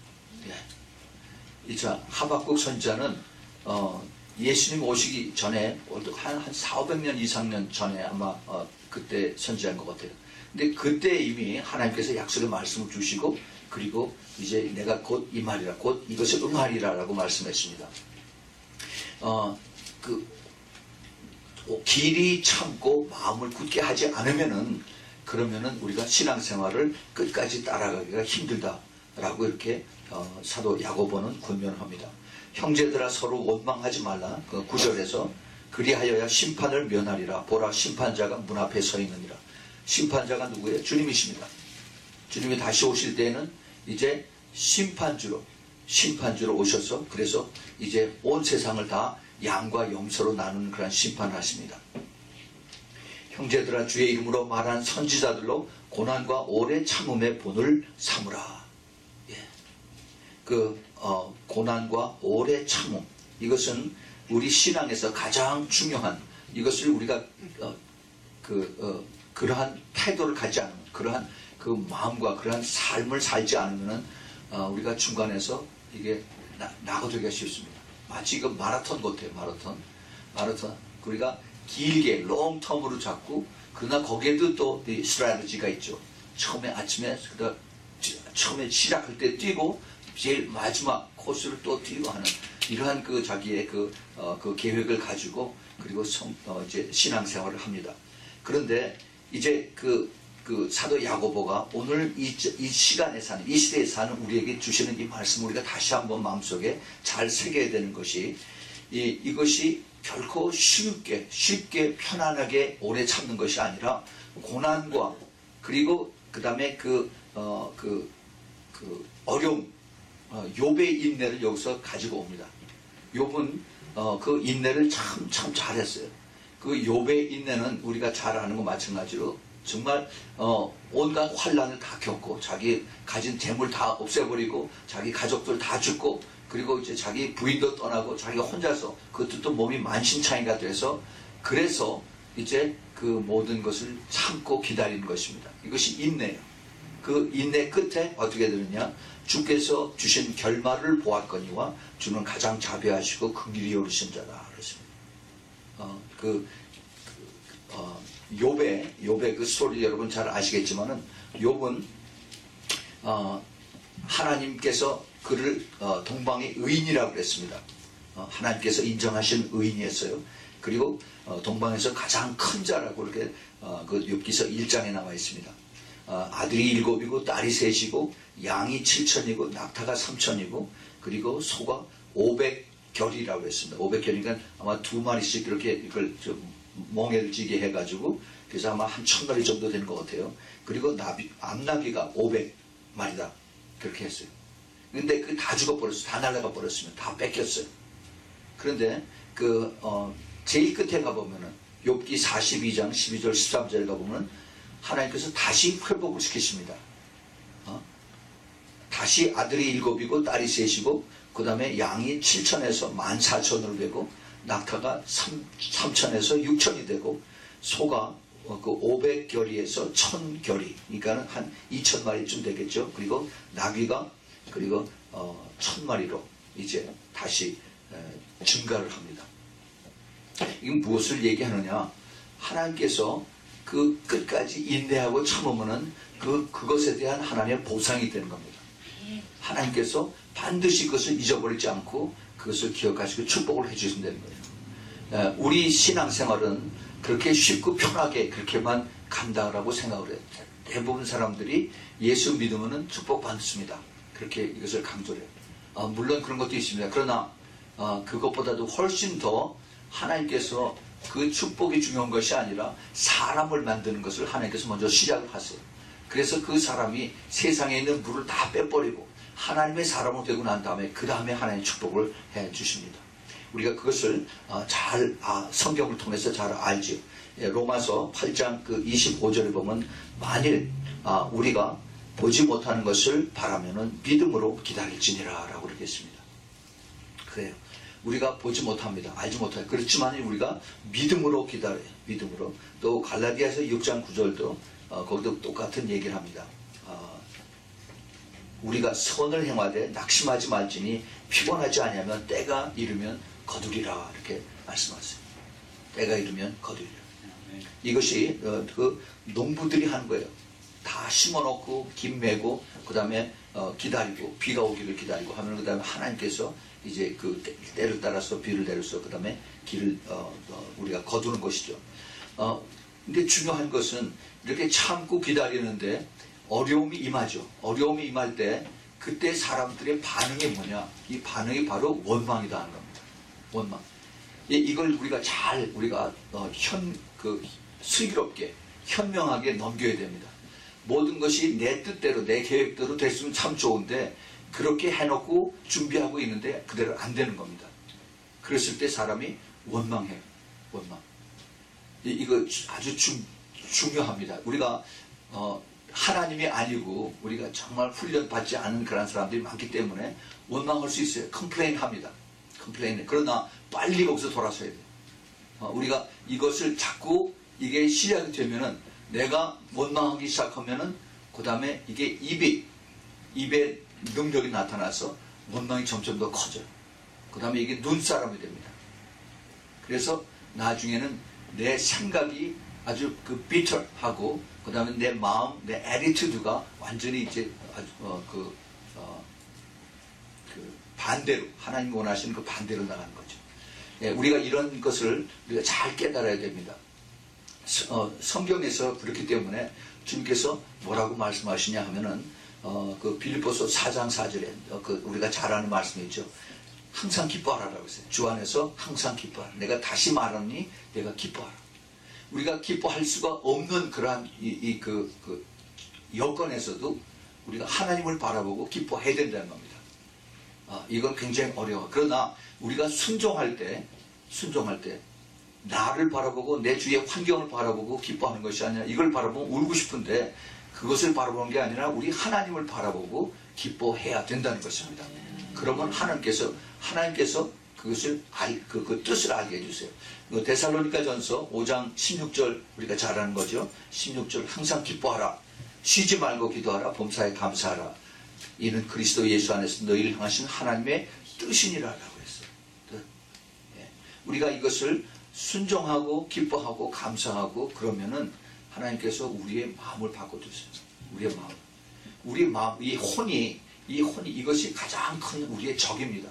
예. 자, 하박국 선지자는 어, 예수님 오시기 전에 한, 한 사오백 년 이상 년 전에 아마 어, 그때 선지자인 것 같아요. 근데 그때 이미 하나님께서 약속의 말씀을 주시고 그리고 이제 내가 곧 이 말이라 곧 이것을 응하리라 라고 말씀했습니다. 어, 그 길이 참고 마음을 굳게 하지 않으면은 그러면은 우리가 신앙생활을 끝까지 따라가기가 힘들다라고 이렇게 어, 사도 야고보는 권면합니다. 형제들아 서로 원망하지 말라. 그 구절에서 그리하여야 심판을 면하리라. 보라 심판자가 문 앞에 서 있느니라. 심판자가 누구예요? 주님이십니다. 주님이 다시 오실 때에는 이제 심판주로 심판주로 오셔서 그래서 이제 온 세상을 다 양과 염소로 나누는 그런 심판을 하십니다. 형제들아 주의 이름으로 말한 선지자들로 고난과 오래 참음의 본을 삼으라. 예. 그 어, 고난과 오래 참음, 이것은 우리 신앙에서 가장 중요한, 이것을 우리가 어, 그 어, 그러한 태도를 갖지 않으면, 그러한 그 마음과 그러한 삶을 살지 않으면은 어, 우리가 중간에서 이게 나, 나가되기가 쉽습니다. 마치 이거 마라톤 같아요. 마라톤 마라톤 우리가 길게 롱텀으로 잡고, 그러나 거기에도 또 스트래티지가 있죠. 처음에 아침에 그다 처음에 시작할 때 뛰고 제일 마지막 코스를 또 뛰고 하는 이러한 그 자기의 그, 어, 그 계획을 가지고 그리고 성, 어, 이제 신앙생활을 합니다. 그런데 이제 그, 그 사도 야고보가 오늘 이, 이 시간에 사는, 이 시대에 사는 우리에게 주시는 이 말씀을 우리가 다시 한번 마음속에 잘 새겨야 되는 것이, 이, 이것이 결코 쉽게 쉽게 편안하게 오래 참는 것이 아니라 고난과 그리고 그 다음에 그, 어, 그, 그 어려움, 어, 욥의 인내를 여기서 가지고 옵니다. 욥은 어, 그 인내를 참 참 잘했어요. 그 욥의 인내는 우리가 잘 아는 것 마찬가지로 정말 어, 온갖 환란을 다 겪고 자기 가진 재물 다 없애버리고 자기 가족들 다 죽고 그리고 이제 자기 부인도 떠나고 자기가 혼자서, 그것도 또 몸이 만신창이가 돼서, 그래서 이제 그 모든 것을 참고 기다리는 것입니다. 이것이 인내예요. 그 인내 끝에 어떻게 되느냐, 주께서 주신 결말을 보았거니와 주는 가장 자비하시고 긍휼히 여기신 자다 그랬습니다. 어, 그, 그 어, 욥의 욥의 그 스토리 여러분 잘 아시겠지만은 욥은 어, 하나님께서 그를 어, 동방의 의인이라고 그랬습니다. 어, 하나님께서 인정하신 의인이었어요. 그리고 어, 동방에서 가장 큰 자라고 이렇게 어, 그 욥기서 일 장에 나와 있습니다. 어, 아들이 일곱이고 딸이 셋이고 양이 칠천이고 낙타가 삼천이고 그리고 소가 오백 결이라고 했습니다. 오백 결이니까 아마 두 마리씩 이렇게 이걸 좀 멍에를 찌게 해가지고 그래서 아마 한 천 마리 정도 되는 것 같아요. 그리고 나비, 암나비가 오백 마리다 그렇게 했어요. 근데 그 다 죽어버렸어요. 다 날아가 버렸으면 다 뺏겼어요. 그런데 그 어, 제일 끝에 가보면은 욥기 사십이 장 십이 절 십삼 절에 가보면 하나님께서 다시 회복을 시키십니다. 어? 다시 아들이 일곱이고 딸이 셋이고 그 다음에 양이 칠천에서 만 사천으로 되고 낙타가 삼천에서 육천이 되고 소가 그 오백 결이에서 천 결이, 그러니까 한 이천 마리쯤 되겠죠. 그리고 나귀가 그리고 어, 천 마리로 이제 다시 에, 증가를 합니다. 이건 무엇을 얘기하느냐? 하나님께서 그 끝까지 인내하고 참으면은 그 그것에 대한 하나님의 보상이 되는 겁니다. 하나님께서 반드시 그것을 잊어버리지 않고 그것을 기억하시고 축복을 해주신다는 거예요. 에, 우리 신앙생활은 그렇게 쉽고 편하게 그렇게만 간다라고 생각을 해요. 대부분 사람들이 예수 믿으면은 축복 받습니다. 그렇게 이것을 강조를 해요. 어, 물론 그런 것도 있습니다. 그러나 어, 그것보다도 훨씬 더 하나님께서 그 축복이 중요한 것이 아니라 사람을 만드는 것을 하나님께서 먼저 시작을 하세요. 그래서 그 사람이 세상에 있는 물을 다 빼버리고 하나님의 사람으로 되고 난 다음에 그 다음에 하나님의 축복을 해 주십니다. 우리가 그것을 어, 잘 아, 성경을 통해서 잘 알죠. 예, 로마서 팔 장 그 이십오 절에 보면 만일 아, 우리가 보지 못하는 것을 바라면은 믿음으로 기다릴지니라 라고 그렇게 했습니다. 그래요. 우리가 보지 못합니다. 알지 못해요. 그렇지만 우리가 믿음으로 기다려요. 믿음으로. 또 갈라디아서 육 장 구 절도 어, 거기도 똑같은 얘기를 합니다. 어, 우리가 선을 행하되 낙심하지 말지니 피곤하지 아니하면 때가 이르면 거두리라 이렇게 말씀하세요. 때가 이르면 거두리라. 이것이 어, 그 농부들이 하는 거예요. 다 심어놓고 김 메고 그 다음에 어, 기다리고 비가 오기를 기다리고 하면 그 다음에 하나님께서 이제 그 때를 따라서 비를 내려서 그 다음에 길을 어, 어, 우리가 거두는 것이죠. 어, 근데 중요한 것은 이렇게 참고 기다리는데 어려움이 임하죠. 어려움이 임할 때 그때 사람들의 반응이 뭐냐? 이 반응이 바로 원망이다 하는 겁니다. 원망. 이걸 우리가 잘 우리가 어, 현, 그 슬기롭게 현명하게 넘겨야 됩니다. 모든 것이 내 뜻대로 내 계획대로 됐으면 참 좋은데 그렇게 해놓고 준비하고 있는데 그대로 안 되는 겁니다. 그랬을 때 사람이 원망해요. 원망. 이, 이거 아주 중, 중요합니다. 우리가 어, 하나님이 아니고 우리가 정말 훈련받지 않은 그런 사람들이 많기 때문에 원망할 수 있어요. 컴플레인 합니다. 컴플레인. 그러나 빨리 거기서 돌아서야 돼요. 어, 우리가 이것을 자꾸 이게 시작이 되면은 내가 원망하기 시작하면은 그 다음에 이게 입이 입에 능력이 나타나서 원망이 점점 더 커져요. 그 다음에 이게 눈사람이 됩니다. 그래서 나중에는 내 생각이 아주 그 비터하고 그 다음에 내 마음, 내 애티튜드가 완전히 이제 아주 어, 그, 어, 그 반대로 하나님이 원하시는 그 반대로 나가는 거죠. 예, 우리가 이런 것을 우리가 잘 깨달아야 됩니다. 어, 성경에서 그렇기 때문에 주님께서 뭐라고 말씀하시냐 하면은 어, 그 빌립보서 사 장 사 절에 어, 그 우리가 잘 아는 말씀이 있죠. 항상 기뻐하라라고 했어요. 주 안에서 항상 기뻐하라. 내가 다시 말하니 내가 기뻐하라. 우리가 기뻐할 수가 없는 그러한 이, 이 그, 그 여건에서도 우리가 하나님을 바라보고 기뻐해야 된다는 겁니다. 아, 이건 굉장히 어려워. 그러나 우리가 순종할 때, 순종할 때 나를 바라보고 내 주위의 환경을 바라보고 기뻐하는 것이 아니라 이걸 바라보면 울고 싶은데 그것을 바라보는 게 아니라 우리 하나님을 바라보고 기뻐해야 된다는 것입니다. 그러면 하나님께서 하나님께서 그것을 알, 그, 그 뜻을 알게 해주세요. 그 데살로니가전서 오 장 십육 절 우리가 잘 아는 거죠. 십육 절 항상 기뻐하라. 쉬지 말고 기도하라. 범사에 감사하라. 이는 그리스도 예수 안에서 너희를 향하신 하나님의 뜻이니라라고 했어요. 뜻. 예. 우리가 이것을 순종하고 기뻐하고 감사하고 그러면은 하나님께서 우리의 마음을 바꿔주세요. 우리의 마음. 우리 마음, 이 혼이, 이 혼이 이것이 가장 큰 우리의 적입니다.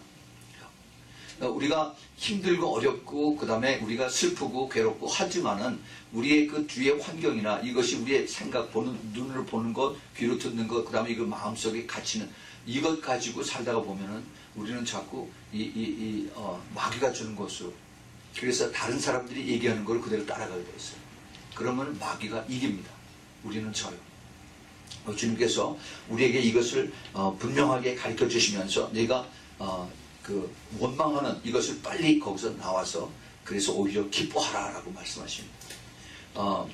우리가 힘들고 어렵고 그 다음에 우리가 슬프고 괴롭고 하지만은 우리의 그 뒤의 환경이나 이것이 우리의 생각 보는 눈으로 보는 것, 귀로 듣는 것, 그 다음에 이거 마음속에 갇히는 이것 가지고 살다가 보면은 우리는 자꾸 이, 이, 이 어, 마귀가 주는 것으로 그래서 다른 사람들이 얘기하는 걸 그대로 따라가게 돼 있어요. 그러면 마귀가 이깁니다. 우리는 져요. 어, 주님께서 우리에게 이것을 어, 분명하게 가르쳐 주시면서 내가 어, 그 원망하는 이것을 빨리 거기서 나와서 그래서 오히려 기뻐하라라고 말씀하십니다. 어,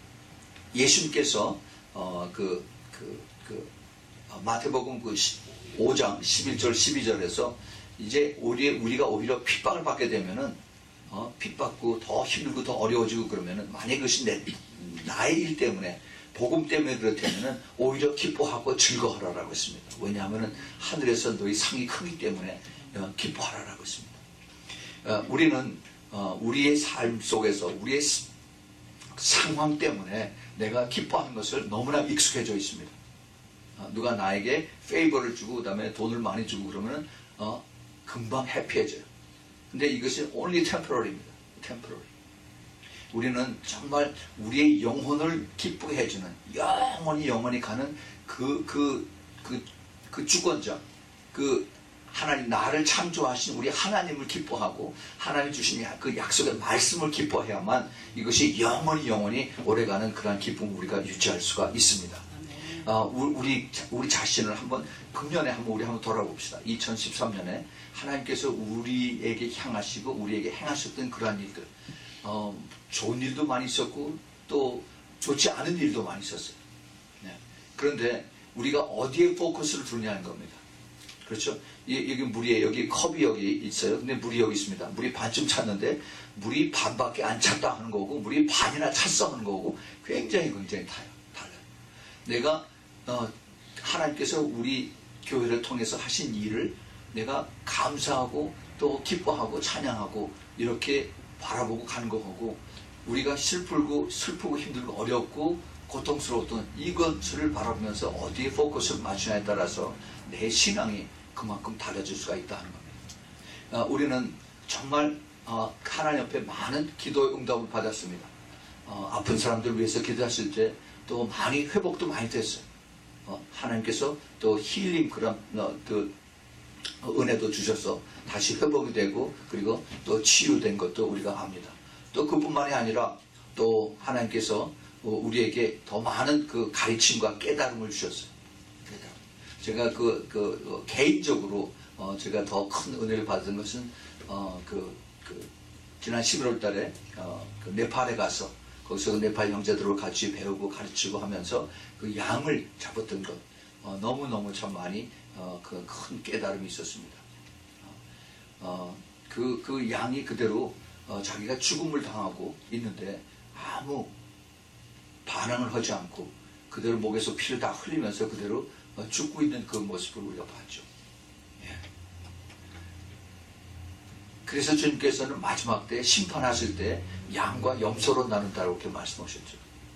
예수님께서 어, 그, 그, 그 어, 마태복음 그 오 장 십일 절 십이 절에서 이제 우리, 우리가 오히려 핍박을 받게 되면은 어, 핍받고 더 힘들고 더 어려워지고 그러면은 만약에 그것이 내, 나의 일 때문에 복음 때문에 그렇다면은 오히려 기뻐하고 즐거워하라라고 했습니다. 왜냐하면은 하늘에서 너희 상이 크기 때문에 어, 기뻐하라라고 했습니다. 어, 우리는 어, 우리의 삶 속에서 우리의 상황 때문에 내가 기뻐하는 것을 너무나 익숙해져 있습니다. 어, 누가 나에게 페이버를 주고 그 다음에 돈을 많이 주고 그러면은 어, 금방 해피해져요. 근데 이것이 only temporary입니다. temporary. 우리는 정말 우리의 영혼을 기쁘게 해주는 영원히 영원히 가는 그, 그, 그, 그 주권자, 그 하나님 나를 창조하신 우리 하나님을 기뻐하고 하나님 주신 그 약속의 말씀을 기뻐해야만 이것이 영원히 영원히 오래가는 그러한 기쁨을 우리가 유지할 수가 있습니다. 어, 우리, 우리 자신을 한번 금년에 한번 우리 한번 돌아봅시다. 이천십삼 년에 하나님께서 우리에게 향하시고 우리에게 행하셨던 그러한 일들, 어, 좋은 일도 많이 있었고 또 좋지 않은 일도 많이 있었어요. 네. 그런데 우리가 어디에 포커스를 두느냐는 겁니다. 그렇죠? 이, 여기 물이 여기 컵이 여기 있어요. 근데 물이 여기 있습니다. 물이 반쯤 찼는데 물이 반밖에 안 찼다 하는 거고 물이 반이나 찼어 하는 거고 굉장히 굉장히 달라요. 달라요. 내가 어, 하나님께서 우리 교회를 통해서 하신 일을 내가 감사하고 또 기뻐하고 찬양하고 이렇게 바라보고 가는 거고 우리가 슬프고 슬프고 힘들고 어렵고 고통스러웠던 이것을 바라보면서 어디에 포커스를 맞추냐에 따라서 내 신앙이 그만큼 달라질 수가 있다는 겁니다. 어, 우리는 정말 어, 하나님 옆에 많은 기도의 응답을 받았습니다. 어, 아픈 사람들 위해서 기도했을 때 또 많이 회복도 많이 됐어요. 어, 하나님께서 또 힐링 그런 어, 그 은혜도 주셔서 다시 회복이 되고 그리고 또 치유된 것도 우리가 압니다. 또 그뿐만이 아니라 또 하나님께서 우리에게 더 많은 그 가르침과 깨달음을 주셨어요. 제가 그, 그, 그 개인적으로 어, 제가 더 큰 은혜를 받은 것은 어, 그, 그 지난 십일월 달에 어, 그 네팔에 가서 거기서 그 네팔 형제들을 같이 배우고 가르치고 하면서 그 양을 잡았던 것 어, 너무너무 참 많이 어, 그 큰 깨달음이 있었습니다. 어, 그, 그 양이 그대로 어, 자기가 죽음을 당하고 있는데 아무 반응을 하지 않고 그대로 목에서 피를 다 흘리면서 그대로 어, 죽고 있는 그 모습을 우리가 봤죠. 예. 그래서 주님께서는 마지막 때 심판하실 때 양과 염소로 나눈다고 이렇게 말씀하셨죠.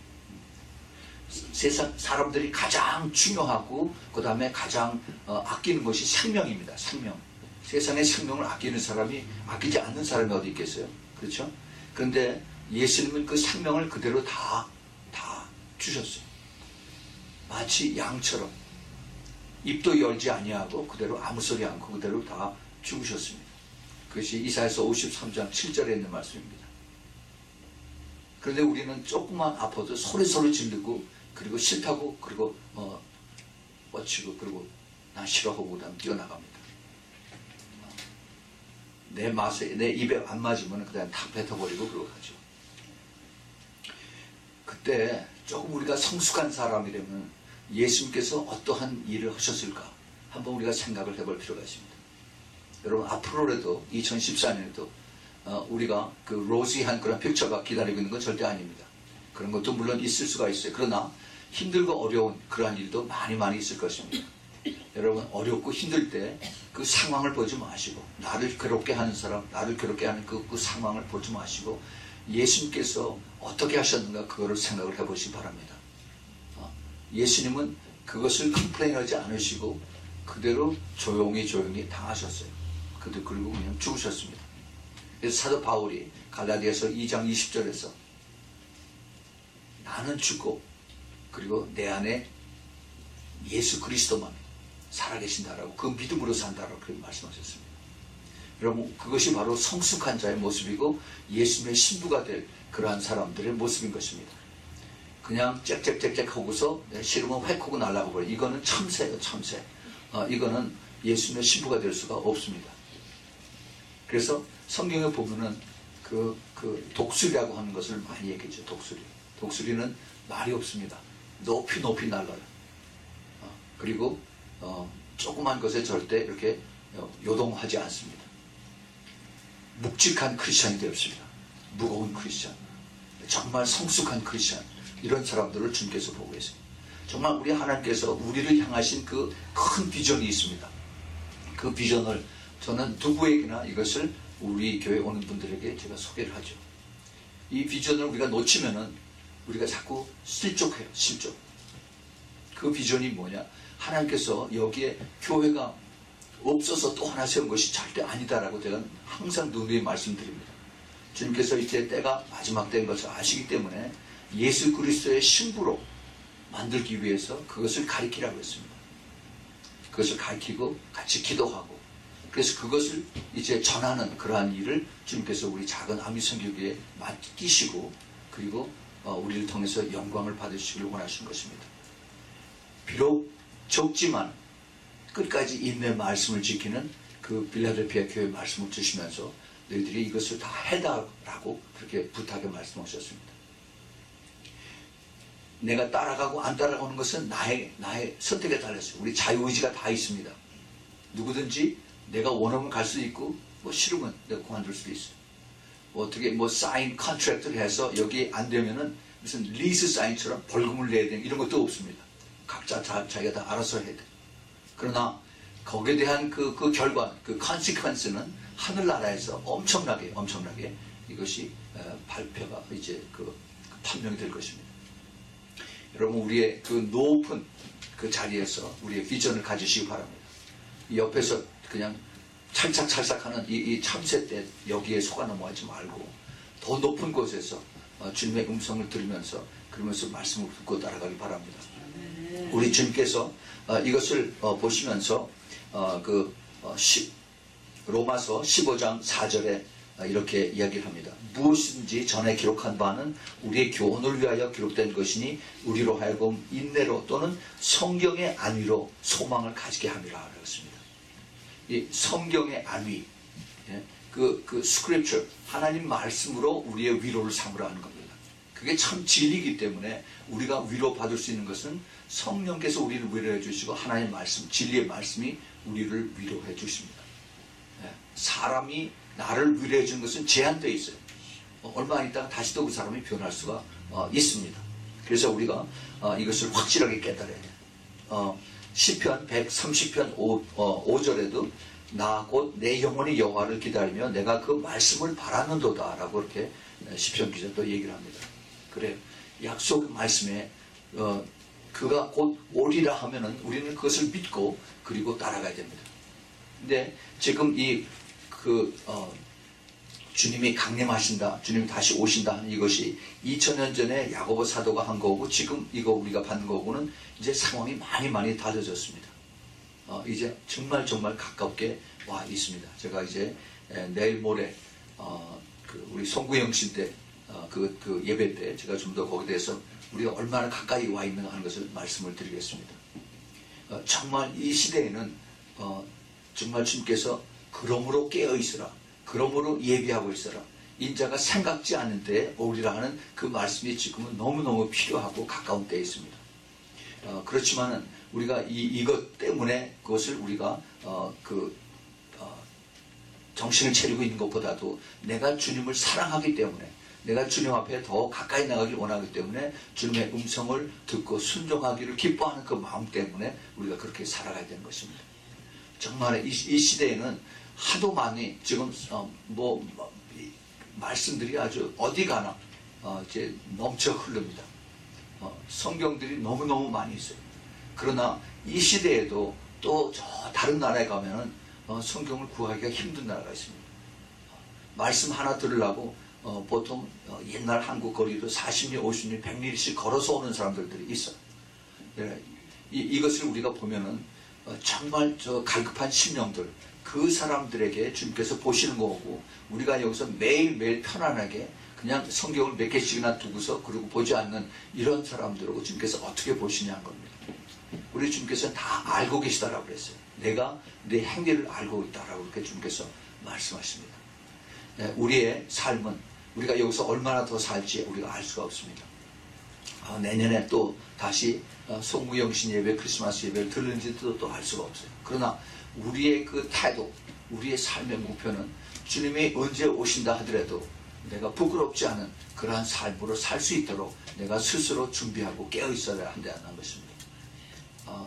세상 사람들이 가장 중요하고 그 다음에 가장 어, 아끼는 것이 생명입니다. 생명. 세상의 생명을 아끼는 사람이 아끼지 않는 사람이 어디 있겠어요? 그렇죠? 그런데 예수님은 그 생명을 그대로 다, 다 주셨어요. 마치 양처럼 입도 열지 아니하고 그대로 아무 소리 않고 그대로 다 죽으셨습니다. 그것이 이사야서 오십삼 장 칠 절에 있는 말씀입니다. 그런데 우리는 조금만 아파도 소리소리 지르고 그리고 싫다고 그리고 어, 뻗치고 그리고 난 싫어하고 그다음 뛰어나갑니다. 내 맛에 내 입에 안 맞으면 그냥 탁 뱉어버리고 그러고 가죠. 그때 조금 우리가 성숙한 사람이라면 예수님께서 어떠한 일을 하셨을까 한번 우리가 생각을 해볼 필요가 있습니다. 여러분 앞으로라도 이천십사 년에도 어, 우리가 그 로시한 그런 픽처가 기다리고 있는 건 절대 아닙니다. 그런 것도 물론 있을 수가 있어요. 그러나 힘들고 어려운 그러한 일도 많이 많이 있을 것입니다. 여러분 어렵고 힘들 때 그 상황을 보지 마시고 나를 괴롭게 하는 사람, 나를 괴롭게 하는 그, 그 상황을 보지 마시고 예수님께서 어떻게 하셨는가 그거를 생각을 해보시기 바랍니다. 어, 예수님은 그것을 컴플레인하지 않으시고 그대로 조용히 조용히 당하셨어요. 그들 그리고 그냥 죽으셨습니다. 그래서 사도 바울이 갈라디아서 이 장 이십 절에서 나는 죽고 그리고 내 안에 예수 그리스도만 살아계신다라고 그 믿음으로 산다라고 그렇게 말씀하셨습니다. 여러분 그것이 바로 성숙한 자의 모습이고 예수님의 신부가 될 그러한 사람들의 모습인 것입니다. 그냥 짹짹짹짹 하고서 싫으면 획 하고 날라가 버려. 이거는 참새예요. 참새. 어, 이거는 예수님의 신부가 될 수가 없습니다. 그래서 성경에 보면은 그, 그 독수리라고 하는 것을 많이 얘기하죠. 독수리. 독수리는 말이 없습니다. 높이 높이 날라요. 어, 그리고 어, 조그만 것에 절대 이렇게 요동하지 않습니다. 묵직한 크리스찬이 되었습니다. 무거운 크리스찬. 정말 성숙한 크리스찬. 이런 사람들을 주님께서 보고 계십니다. 정말 우리 하나님께서 우리를 향하신 그 큰 비전이 있습니다. 그 비전을 저는 누구에게나 이것을 우리 교회 오는 분들에게 제가 소개를 하죠. 이 비전을 우리가 놓치면은 우리가 자꾸 실족해요. 실족. 그 비전이 뭐냐? 하나님께서 여기에 교회가 없어서 또 하나 세운 것이 절대 아니다라고 제가 항상 누누이 말씀드립니다. 주님께서 이제 때가 마지막 때인 것을 아시기 때문에 예수 그리스도의 신부로 만들기 위해서 그것을 가르치라고 했습니다. 그것을 가르치고 같이 기도하고 그래서 그것을 이제 전하는 그러한 일을 주님께서 우리 작은 아미성교회에 맡기시고 그리고 우리를 통해서 영광을 받으시길 원하시는 것입니다. 비록 적지만 끝까지 인내 말씀을 지키는 그 빌라델피아 교회 말씀을 주시면서 너희들이 이것을 다 해달라고 그렇게 부탁의 말씀하셨습니다. 내가 따라가고 안 따라가는 것은 나의, 나의 선택에 달렸어요. 우리 자유의지가 다 있습니다. 누구든지 내가 원하면 갈 수도 있고 뭐 싫으면 내가 그만둘 수도 있어요. 뭐 어떻게 뭐 사인 컨트랙트를 해서 여기 안 되면은 무슨 리스 사인처럼 벌금을 내야 되는 이런 것도 없습니다. 각자 자, 자기가 다 알아서 해야 돼. 그러나 거기에 대한 그, 그 결과, 그 컨시퀀스는 하늘나라에서 엄청나게 엄청나게 이것이 에, 발표가 이제 그, 그 판명이 될 것입니다. 여러분 우리의 그 높은 그 자리에서 우리의 비전을 가지시기 바랍니다. 이 옆에서 그냥 찰싹찰싹하는 이, 이 참새 때 여기에 속아 넘어가지 말고 더 높은 곳에서 어, 주님의 음성을 들으면서 그러면서 말씀을 듣고 따라가기 바랍니다. 우리 주님께서 어, 이것을 어, 보시면서 어, 그 어, 십, 로마서 십오 장 사 절에 어, 이렇게 이야기를 합니다. 무엇인지 전에 기록한 바는 우리의 교훈을 위하여 기록된 것이니 우리로 하여금 인내로 또는 성경의 안위로 소망을 가지게 함이라 그랬습니다. 이 성경의 안위, 예? 그, 그 스크립처, 하나님 말씀으로 우리의 위로를 삼으라 하는 겁니다. 그게 참 진리이기 때문에 우리가 위로받을 수 있는 것은 성령께서 우리를 위로해 주시고 하나님의 말씀, 진리의 말씀이 우리를 위로해 주십니다. 예? 사람이 나를 위로해 주는 것은 제한되어 있어요. 어, 얼마 있다가 다시 또 그 사람이 변할 수가 어, 있습니다. 그래서 우리가 어, 이것을 확실하게 깨달아야 돼요. 어, 시편 백삼십 편 오, 어, 오 절에도 나 곧 내 영혼이 여호와를 기다리며 내가 그 말씀을 바라는도다 라고 이렇게 시편 기자도 얘기를 합니다. 그래요. 약속 말씀에 어, 그가 곧 오리라 하면은 우리는 그것을 믿고 그리고 따라가야 됩니다. 근데 지금 이 그 어, 주님이 강림하신다, 주님이 다시 오신다 하는 이것이 이천 년 전에 야고보 사도가 한 거고 지금 이거 우리가 받는 거고는 이제 상황이 많이 많이 달라졌습니다. 어, 이제 정말 정말 가깝게 와 있습니다. 제가 이제 에, 내일 모레 어, 그 우리 송구영신 때 어, 그, 그 예배 때 제가 좀 더 거기에 대해서 우리가 얼마나 가까이 와 있는가 하는 것을 말씀을 드리겠습니다. 어, 정말 이 시대에는 어, 정말 주님께서 그러므로 깨어 있으라, 그러므로 예비하고 있어라, 인자가 생각지 않은 때에 오리라 하는 그 말씀이 지금은 너무너무 필요하고 가까운 때에 있습니다. 어, 그렇지만은 우리가 이, 이것 때문에 그것을 우리가 어, 그 어, 정신을 차리고 있는 것보다도 내가 주님을 사랑하기 때문에 내가 주님 앞에 더 가까이 나가길 원하기 때문에 주님의 음성을 듣고 순종하기를 기뻐하는 그 마음 때문에 우리가 그렇게 살아가야 되는 것입니다. 정말 이, 이 시대에는 하도 많이 지금 어, 뭐, 뭐 말씀들이 아주 어디 가나 어, 이제 넘쳐 흐릅니다. 어, 성경들이 너무너무 많이 있어요. 그러나 이 시대에도 또 저 다른 나라에 가면은 어, 성경을 구하기가 힘든 나라가 있습니다. 어, 말씀 하나 들으려고 어, 보통 어, 옛날 한국 거리도 사십 리, 오십 리, 백 리씩 걸어서 오는 사람들이 있어요. 네, 이, 이것을 우리가 보면은 어, 정말 저 갈급한 심령들, 그 사람들에게 주님께서 보시는 거고 우리가 여기서 매일매일 편안하게 그냥 성경을 몇 개씩이나 두고서 그리고 보지 않는 이런 사람들하고 주님께서 어떻게 보시냐는 겁니다. 우리 주님께서는 다 알고 계시다라고 그랬어요. 내가 내 행위를 알고 있다라고 이렇게 주님께서 말씀하십니다. 우리의 삶은 우리가 여기서 얼마나 더 살지 우리가 알 수가 없습니다. 아, 내년에 또 다시 송구영신 예배, 크리스마스 예배를 들는지도 또 알 수가 없어요. 그러나 우리의 그 태도, 우리의 삶의 목표는 주님이 언제 오신다 하더라도 내가 부끄럽지 않은 그러한 삶으로 살 수 있도록 내가 스스로 준비하고 깨어 있어야 한다는 것입니다. 어,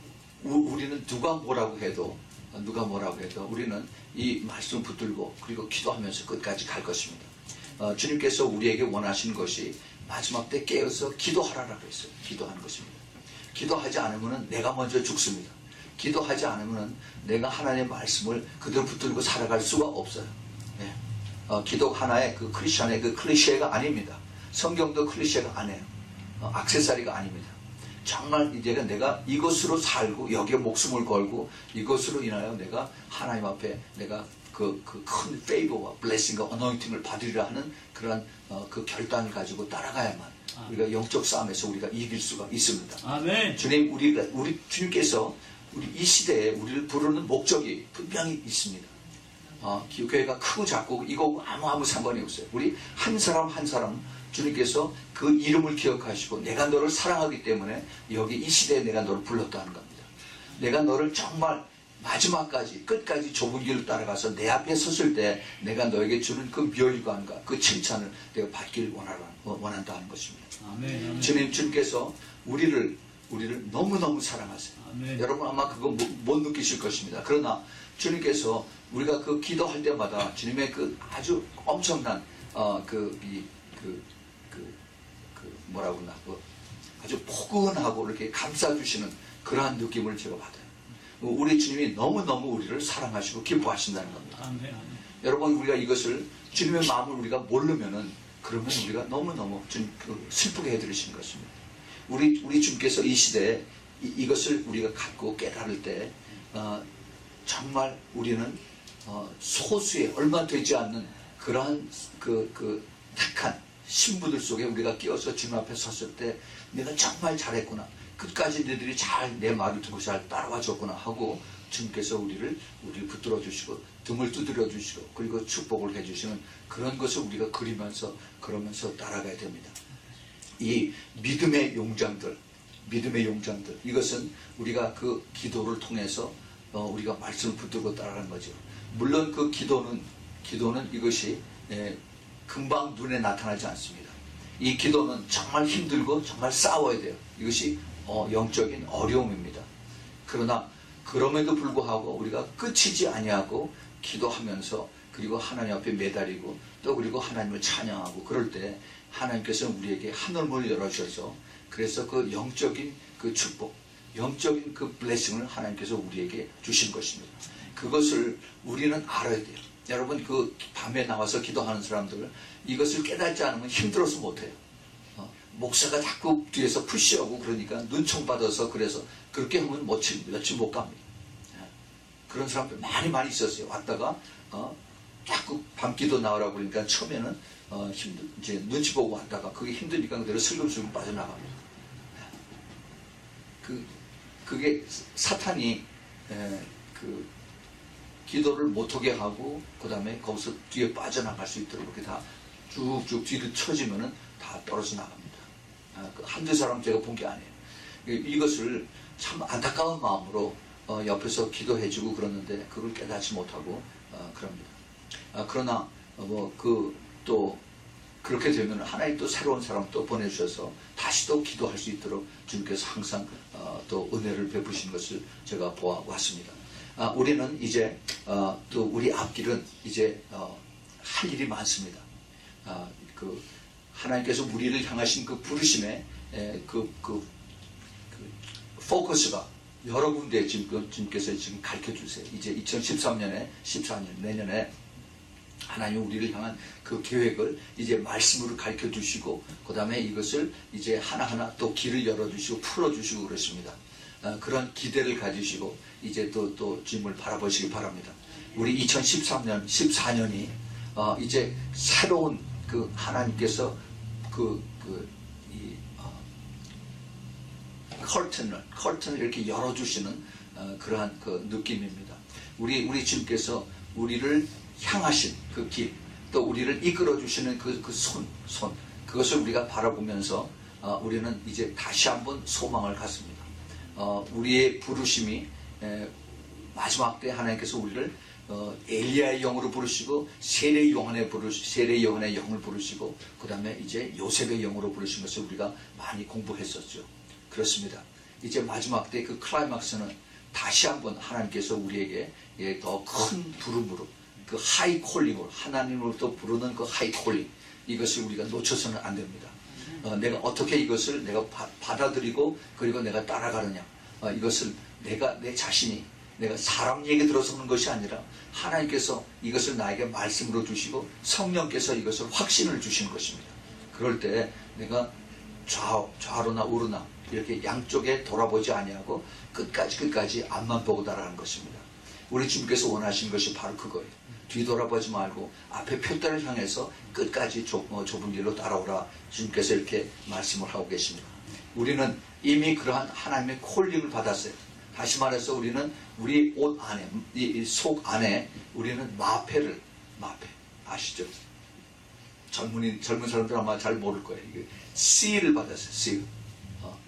우리는 누가 뭐라고 해도 누가 뭐라고 해도 우리는 이 말씀 붙들고 그리고 기도하면서 끝까지 갈 것입니다. 어, 주님께서 우리에게 원하시는 것이 마지막 때 깨어서 기도하라고 했어요. 기도하는 것입니다. 기도하지 않으면 내가 먼저 죽습니다. 기도하지 않으면 내가 하나님의 말씀을 그대로 붙들고 살아갈 수가 없어요. 네. 어, 기도 하나의 그 크리스천의 그 클리셰가 아닙니다. 성경도 클리셰가 아니에요. 어, 액세서리가 아닙니다. 정말 이제 내가 이것으로 살고 여기에 목숨을 걸고 이것으로 인하여 내가 하나님 앞에 내가 그 큰 페이버와 블레싱과 어노인팅을 받으리라 하는 그런 어, 그 결단을 가지고 따라가야만 아. 우리가 영적 싸움에서 우리가 이길 수가 있습니다. 아멘. 주님 우리가 우리 주님께서 우리 이 시대에 우리를 부르는 목적이 분명히 있습니다. 어, 교회가 크고 작고 이거 아무 아무 상관이 없어요. 우리 한 사람 한 사람 주님께서 그 이름을 기억하시고 내가 너를 사랑하기 때문에 여기 이 시대에 내가 너를 불렀다는 겁니다. 내가 너를 정말 마지막까지 끝까지 좁은 길을 따라가서 내 앞에 섰을 때 내가 너에게 주는 그 멸관과 그 칭찬을 내가 받기를 원한다는 것입니다. 아멘, 아멘. 주님 주님께서 우리를 우리를 너무너무 사랑하세요. 아멘. 여러분 아마 그거 못, 못 느끼실 것입니다. 그러나 주님께서 우리가 그 기도할 때마다 주님의 그 아주 엄청난 어, 그, 이, 그, 그, 그 뭐라고 하나 그 아주 포근하고 이렇게 감싸주시는 그러한 느낌을 제가 받아요. 우리 주님이 너무너무 우리를 사랑하시고 기뻐하신다는 겁니다. 아멘, 아멘. 여러분, 우리가 이것을 주님의 마음을 우리가 모르면은 그러면 우리가 너무너무 좀 슬프게 해드리신 것입니다. 우리 우리 주님께서 이 시대에 이, 이것을 우리가 갖고 깨달을 때 어, 정말 우리는 어, 소수의 얼마 되지 않는 그러한 그, 그 택한 신부들 속에 우리가 끼어서 주님 앞에 섰을 때 내가 정말 잘했구나, 끝까지 너희들이 잘 내 말을 듣고 잘 따라와 줬구나 하고 주님께서 우리를 우리를 붙들어 주시고 등을 두드려 주시고 그리고 축복을 해주시는 그런 것을 우리가 그리면서 그러면서 따라가야 됩니다. 이 믿음의 용장들, 믿음의 용장들, 이것은 우리가 그 기도를 통해서 어, 우리가 말씀을 붙들고 따라가는 거죠. 물론 그 기도는 기도는 이것이 예, 금방 눈에 나타나지 않습니다. 이 기도는 정말 힘들고 정말 싸워야 돼요. 이것이 어, 영적인 어려움입니다. 그러나 그럼에도 불구하고 우리가 끝이지 아니하고 기도하면서 그리고 하나님 앞에 매달리고 또 그리고 하나님을 찬양하고 그럴 때 하나님께서 우리에게 하늘문을 열어주셔서 그래서 그 영적인 그 축복, 영적인 그 블레싱을 하나님께서 우리에게 주신 것입니다. 그것을 우리는 알아야 돼요. 여러분, 그 밤에 나와서 기도하는 사람들 이것을 깨닫지 않으면 힘들어서 못해요. 어, 목사가 자꾸 뒤에서 푸시하고 그러니까 눈총 받아서 그래서 그렇게 하면 며칠, 며칠 못 갑니다. 그런 사람들 많이 많이 있었어요. 왔다가 어, 자꾸 밤기도 나오라고 그러니까 처음에는 어, 힘들, 이제 눈치 보고 왔다가 그게 힘드니까 그대로 슬금슬금 빠져나갑니다. 그, 그게 사탄이 에, 그 기도를 못하게 하고 그 다음에 거기서 뒤에 빠져나갈 수 있도록 이렇게 다 쭉쭉 뒤로 쳐지면은 다 떨어져 나갑니다. 아, 그 한두 사람 제가 본 게 아니에요. 이것을 참 안타까운 마음으로 어, 옆에서 기도해주고 그러는데 그걸 깨닫지 못하고 어, 그럽니다. 아, 그러나 어, 뭐 그 또 그렇게 되면 하나님 또 새로운 사람 또 보내주셔서 다시 또 기도할 수 있도록 주님께서 항상 어, 또 은혜를 베푸신 것을 제가 보아왔습니다. 아, 우리는 이제 어, 또 우리 앞길은 이제 어, 할 일이 많습니다. 아, 그 하나님께서 우리를 향하신 그 부르심의 에, 그, 그, 그 포커스가 여러 군데 지금 주님께서 지금 가르쳐 주세요. 이제 이천십삼 년에 십사 년 내년에 하나님 우리를 향한 그 계획을 이제 말씀으로 가르쳐 주시고 그 다음에 이것을 이제 하나하나 또 길을 열어주시고 풀어주시고 그렇습니다. 어, 그런 기대를 가지시고 이제 또, 또 주님을 바라보시기 바랍니다. 우리 이천십삼 년, 십사 년이 어, 이제 새로운 그 하나님께서 그, 그, 이, 어, 커튼을, 커튼을 이렇게 열어주시는 어, 그러한 그 느낌입니다. 우리, 우리 주님께서 우리를 향하신 그 길, 또 우리를 이끌어주시는 그, 그 손, 손, 그것을 우리가 바라보면서 어, 우리는 이제 다시 한번 소망을 갖습니다. 어, 우리의 부르심이 에, 마지막 때 하나님께서 우리를 어, 엘리야의 영으로 부르시고 세례 요한의 부르시 세례 요한의 영을 부르시고 그 다음에 이제 요셉의 영으로 부르신 것을 우리가 많이 공부했었죠. 그렇습니다. 이제 마지막 때 그 클라이막스는 다시 한번 하나님께서 우리에게 예, 더 큰 부름으로 그 하이 콜링으로 하나님으로부터 부르는 그 하이 콜링 이것을 우리가 놓쳐서는 안 됩니다. 어, 내가 어떻게 이것을 내가 바, 받아들이고 그리고 내가 따라가느냐 어, 이것을 내가 내 자신이 내가 사람 얘기 들어서 하는 것이 아니라 하나님께서 이것을 나에게 말씀으로 주시고 성령께서 이것을 확신을 주시는 것입니다. 그럴 때 내가 좌, 좌로나 우로나 이렇게 양쪽에 돌아보지 아니하고 끝까지 끝까지 앞만 보고 따라가는 것입니다. 우리 주님께서 원하시는 것이 바로 그거예요. 뒤돌아보지 말고 앞에 표대를 향해서 끝까지 좁, 어, 좁은 길로 따라오라 주님께서 이렇게 말씀을 하고 계십니다. 우리는 이미 그러한 하나님의 콜링을 받았어요. 다시 말해서 우리는 우리 옷 안에, 이 속 안에 우리는 마패를, 마패 아시죠? 젊은이, 젊은 사람들 아마 잘 모를 거예요. 이게 C를 받았어요. C. 어,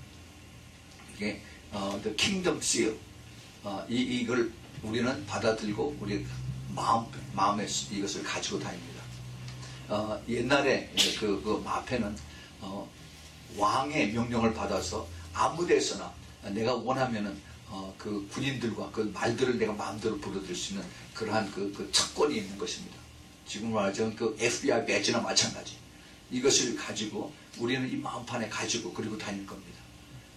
이게 어, The Kingdom Seal. 어, 이, 이걸 우리는 받아들이고 우리 마음, 마음에 이것을 가지고 다닙니다. 어, 옛날에 그, 그 마패는 어, 왕의 명령을 받아서 아무 데서나 내가 원하면은 어, 그 군인들과 그 말들을 내가 마음대로 불러들 수 있는 그러한 그, 그 특권이 있는 것입니다. 지금 말하자면 그 에프비아이 배지나 마찬가지. 이것을 가지고 우리는 이 마음판에 가지고 그리고 다닐 겁니다.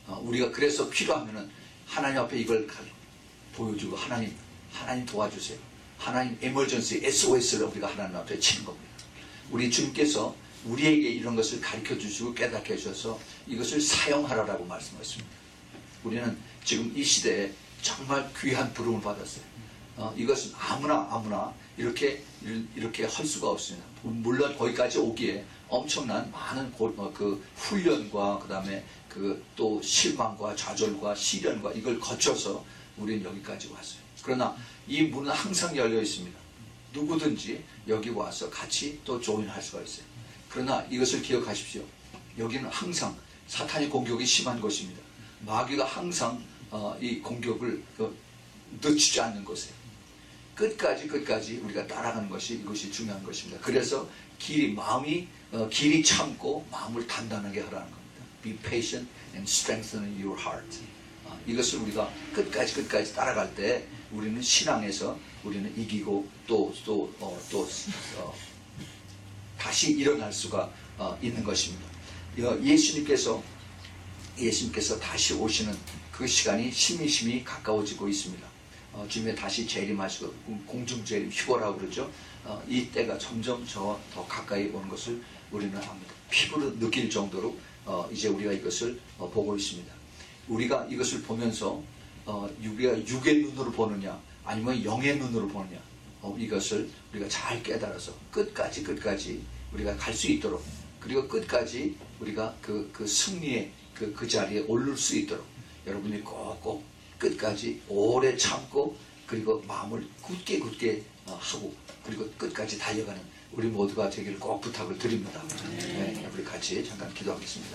어, 우리가 그래서 필요하면은 하나님 앞에 이걸 보여주고 하나님 하나님 도와주세요. 하나님 에머전시 에스오에스를 우리가 하나님 앞에 치는 겁니다. 우리 주님께서 우리에게 이런 것을 가르쳐 주시고 깨닫게 해주셔서 이것을 사용하라라고 말씀하셨습니다. 우리는 지금 이 시대에 정말 귀한 부름을 받았어요. 어, 이것은 아무나 아무나 이렇게 이렇게 할 수가 없습니다. 물론 거기까지 오기에 엄청난 많은 고, 어, 그 훈련과 그 다음에 그 또 실망과 좌절과 시련과 이걸 거쳐서 우리는 여기까지 왔어요. 그러나 이 문은 항상 열려 있습니다. 누구든지 여기 와서 같이 또 조인할 수가 있어요. 그러나 이것을 기억하십시오. 여기는 항상 사탄의 공격이 심한 곳입니다. 마귀가 항상 어, 이 공격을 어, 늦추지 않는 곳이에요. 끝까지 끝까지 우리가 따라가는 것이 이것이 중요한 것입니다. 그래서 길이 마음이 어, 길이 참고 마음을 단단하게 하라는 겁니다. Be patient and strengthen your heart. 어, 이것을 우리가 끝까지 끝까지 따라갈 때 우리는 신앙에서 우리는 이기고 또 또 어, 또 어, 다시 일어날 수가 어, 있는 것입니다. 예수님께서 예수님께서 다시 오시는 그 시간이 심히심히 가까워지고 있습니다. 어, 주님의 다시 재림하시고 공중재림 휴거라고 그러죠. 어, 이 때가 점점 저 더 가까이 오는 것을 우리는 압니다. 피부로 느낄 정도로 어, 이제 우리가 이것을 어, 보고 있습니다. 우리가 이것을 보면서 어, 우리가 육의 눈으로 보느냐 아니면 영의 눈으로 보느냐 어, 이것을 우리가 잘 깨달아서 끝까지 끝까지 우리가 갈 수 있도록 그리고 끝까지 우리가 그, 그 승리의 그, 그 자리에 오를 수 있도록 여러분이 꼭꼭 끝까지 오래 참고 그리고 마음을 굳게 굳게 하고 그리고 끝까지 달려가는 우리 모두가 되기를 꼭 부탁을 드립니다. 네, 우리 같이 잠깐 기도하겠습니다.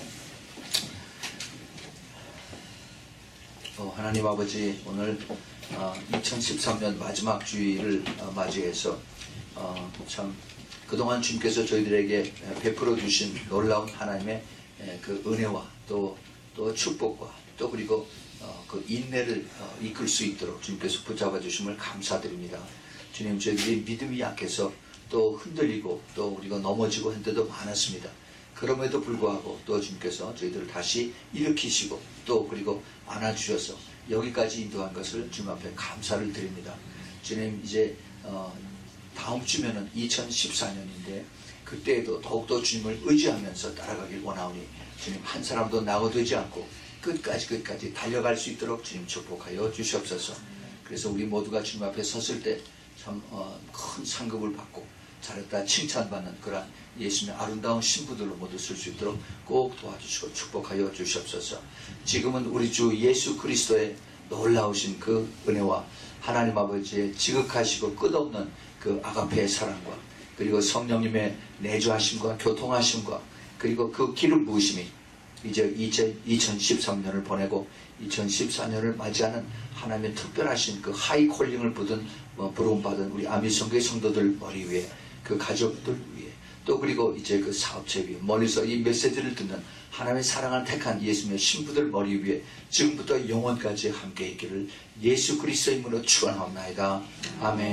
어, 하나님 아버지 오늘 어, 이천십삼 년 마지막 주일을 어, 맞이해서 어, 참 그동안 주님께서 저희들에게 베풀어 주신 놀라운 하나님의 그 은혜와 또, 또 축복과 또 그리고 어, 그 인내를 어, 이끌 수 있도록 주님께서 붙잡아 주심을 감사드립니다. 주님 저희들이 믿음이 약해서 또 흔들리고 또 우리가 넘어지고 한 때도 많았습니다. 그럼에도 불구하고 또 주님께서 저희들을 다시 일으키시고 또 그리고 안아주셔서 여기까지 인도한 것을 주님 앞에 감사를 드립니다. 주님 이제 어, 다음 주면은 이천십사 년인데 그때에도 더욱더 주님을 의지하면서 따라가길 원하오니 주님 한 사람도 낙오되지 않고 끝까지 끝까지 달려갈 수 있도록 주님 축복하여 주시옵소서. 그래서 우리 모두가 주님 앞에 섰을 때 참 큰 상급을 받고 잘했다 칭찬받는 그런 예수님의 아름다운 신부들로 모두 쓸 수 있도록 꼭 도와주시고 축복하여 주시옵소서. 지금은 우리 주 예수 그리스도의 놀라우신 그 은혜와 하나님 아버지의 지극하시고 끝없는 그 아가페의 사랑과 그리고 성령님의 내주하심과 교통하심과 그리고 그 기름 부으심이 이제 이천십삼 년을 보내고 이천십사 년을 맞이하는 하나님의 특별하신 그 하이 콜링을 부른 어, 부름받은 우리 아미성교의 성도들 머리 위에 그 가족들 위에 또 그리고 이제 그 사업체 위에 멀리서 이 메시지를 듣는 하나님의 사랑을 택한 예수님의 신부들 머리 위에 지금부터 영원까지 함께 있기를 예수 그리스도의 이름으로 축원하옵나이다. 아멘.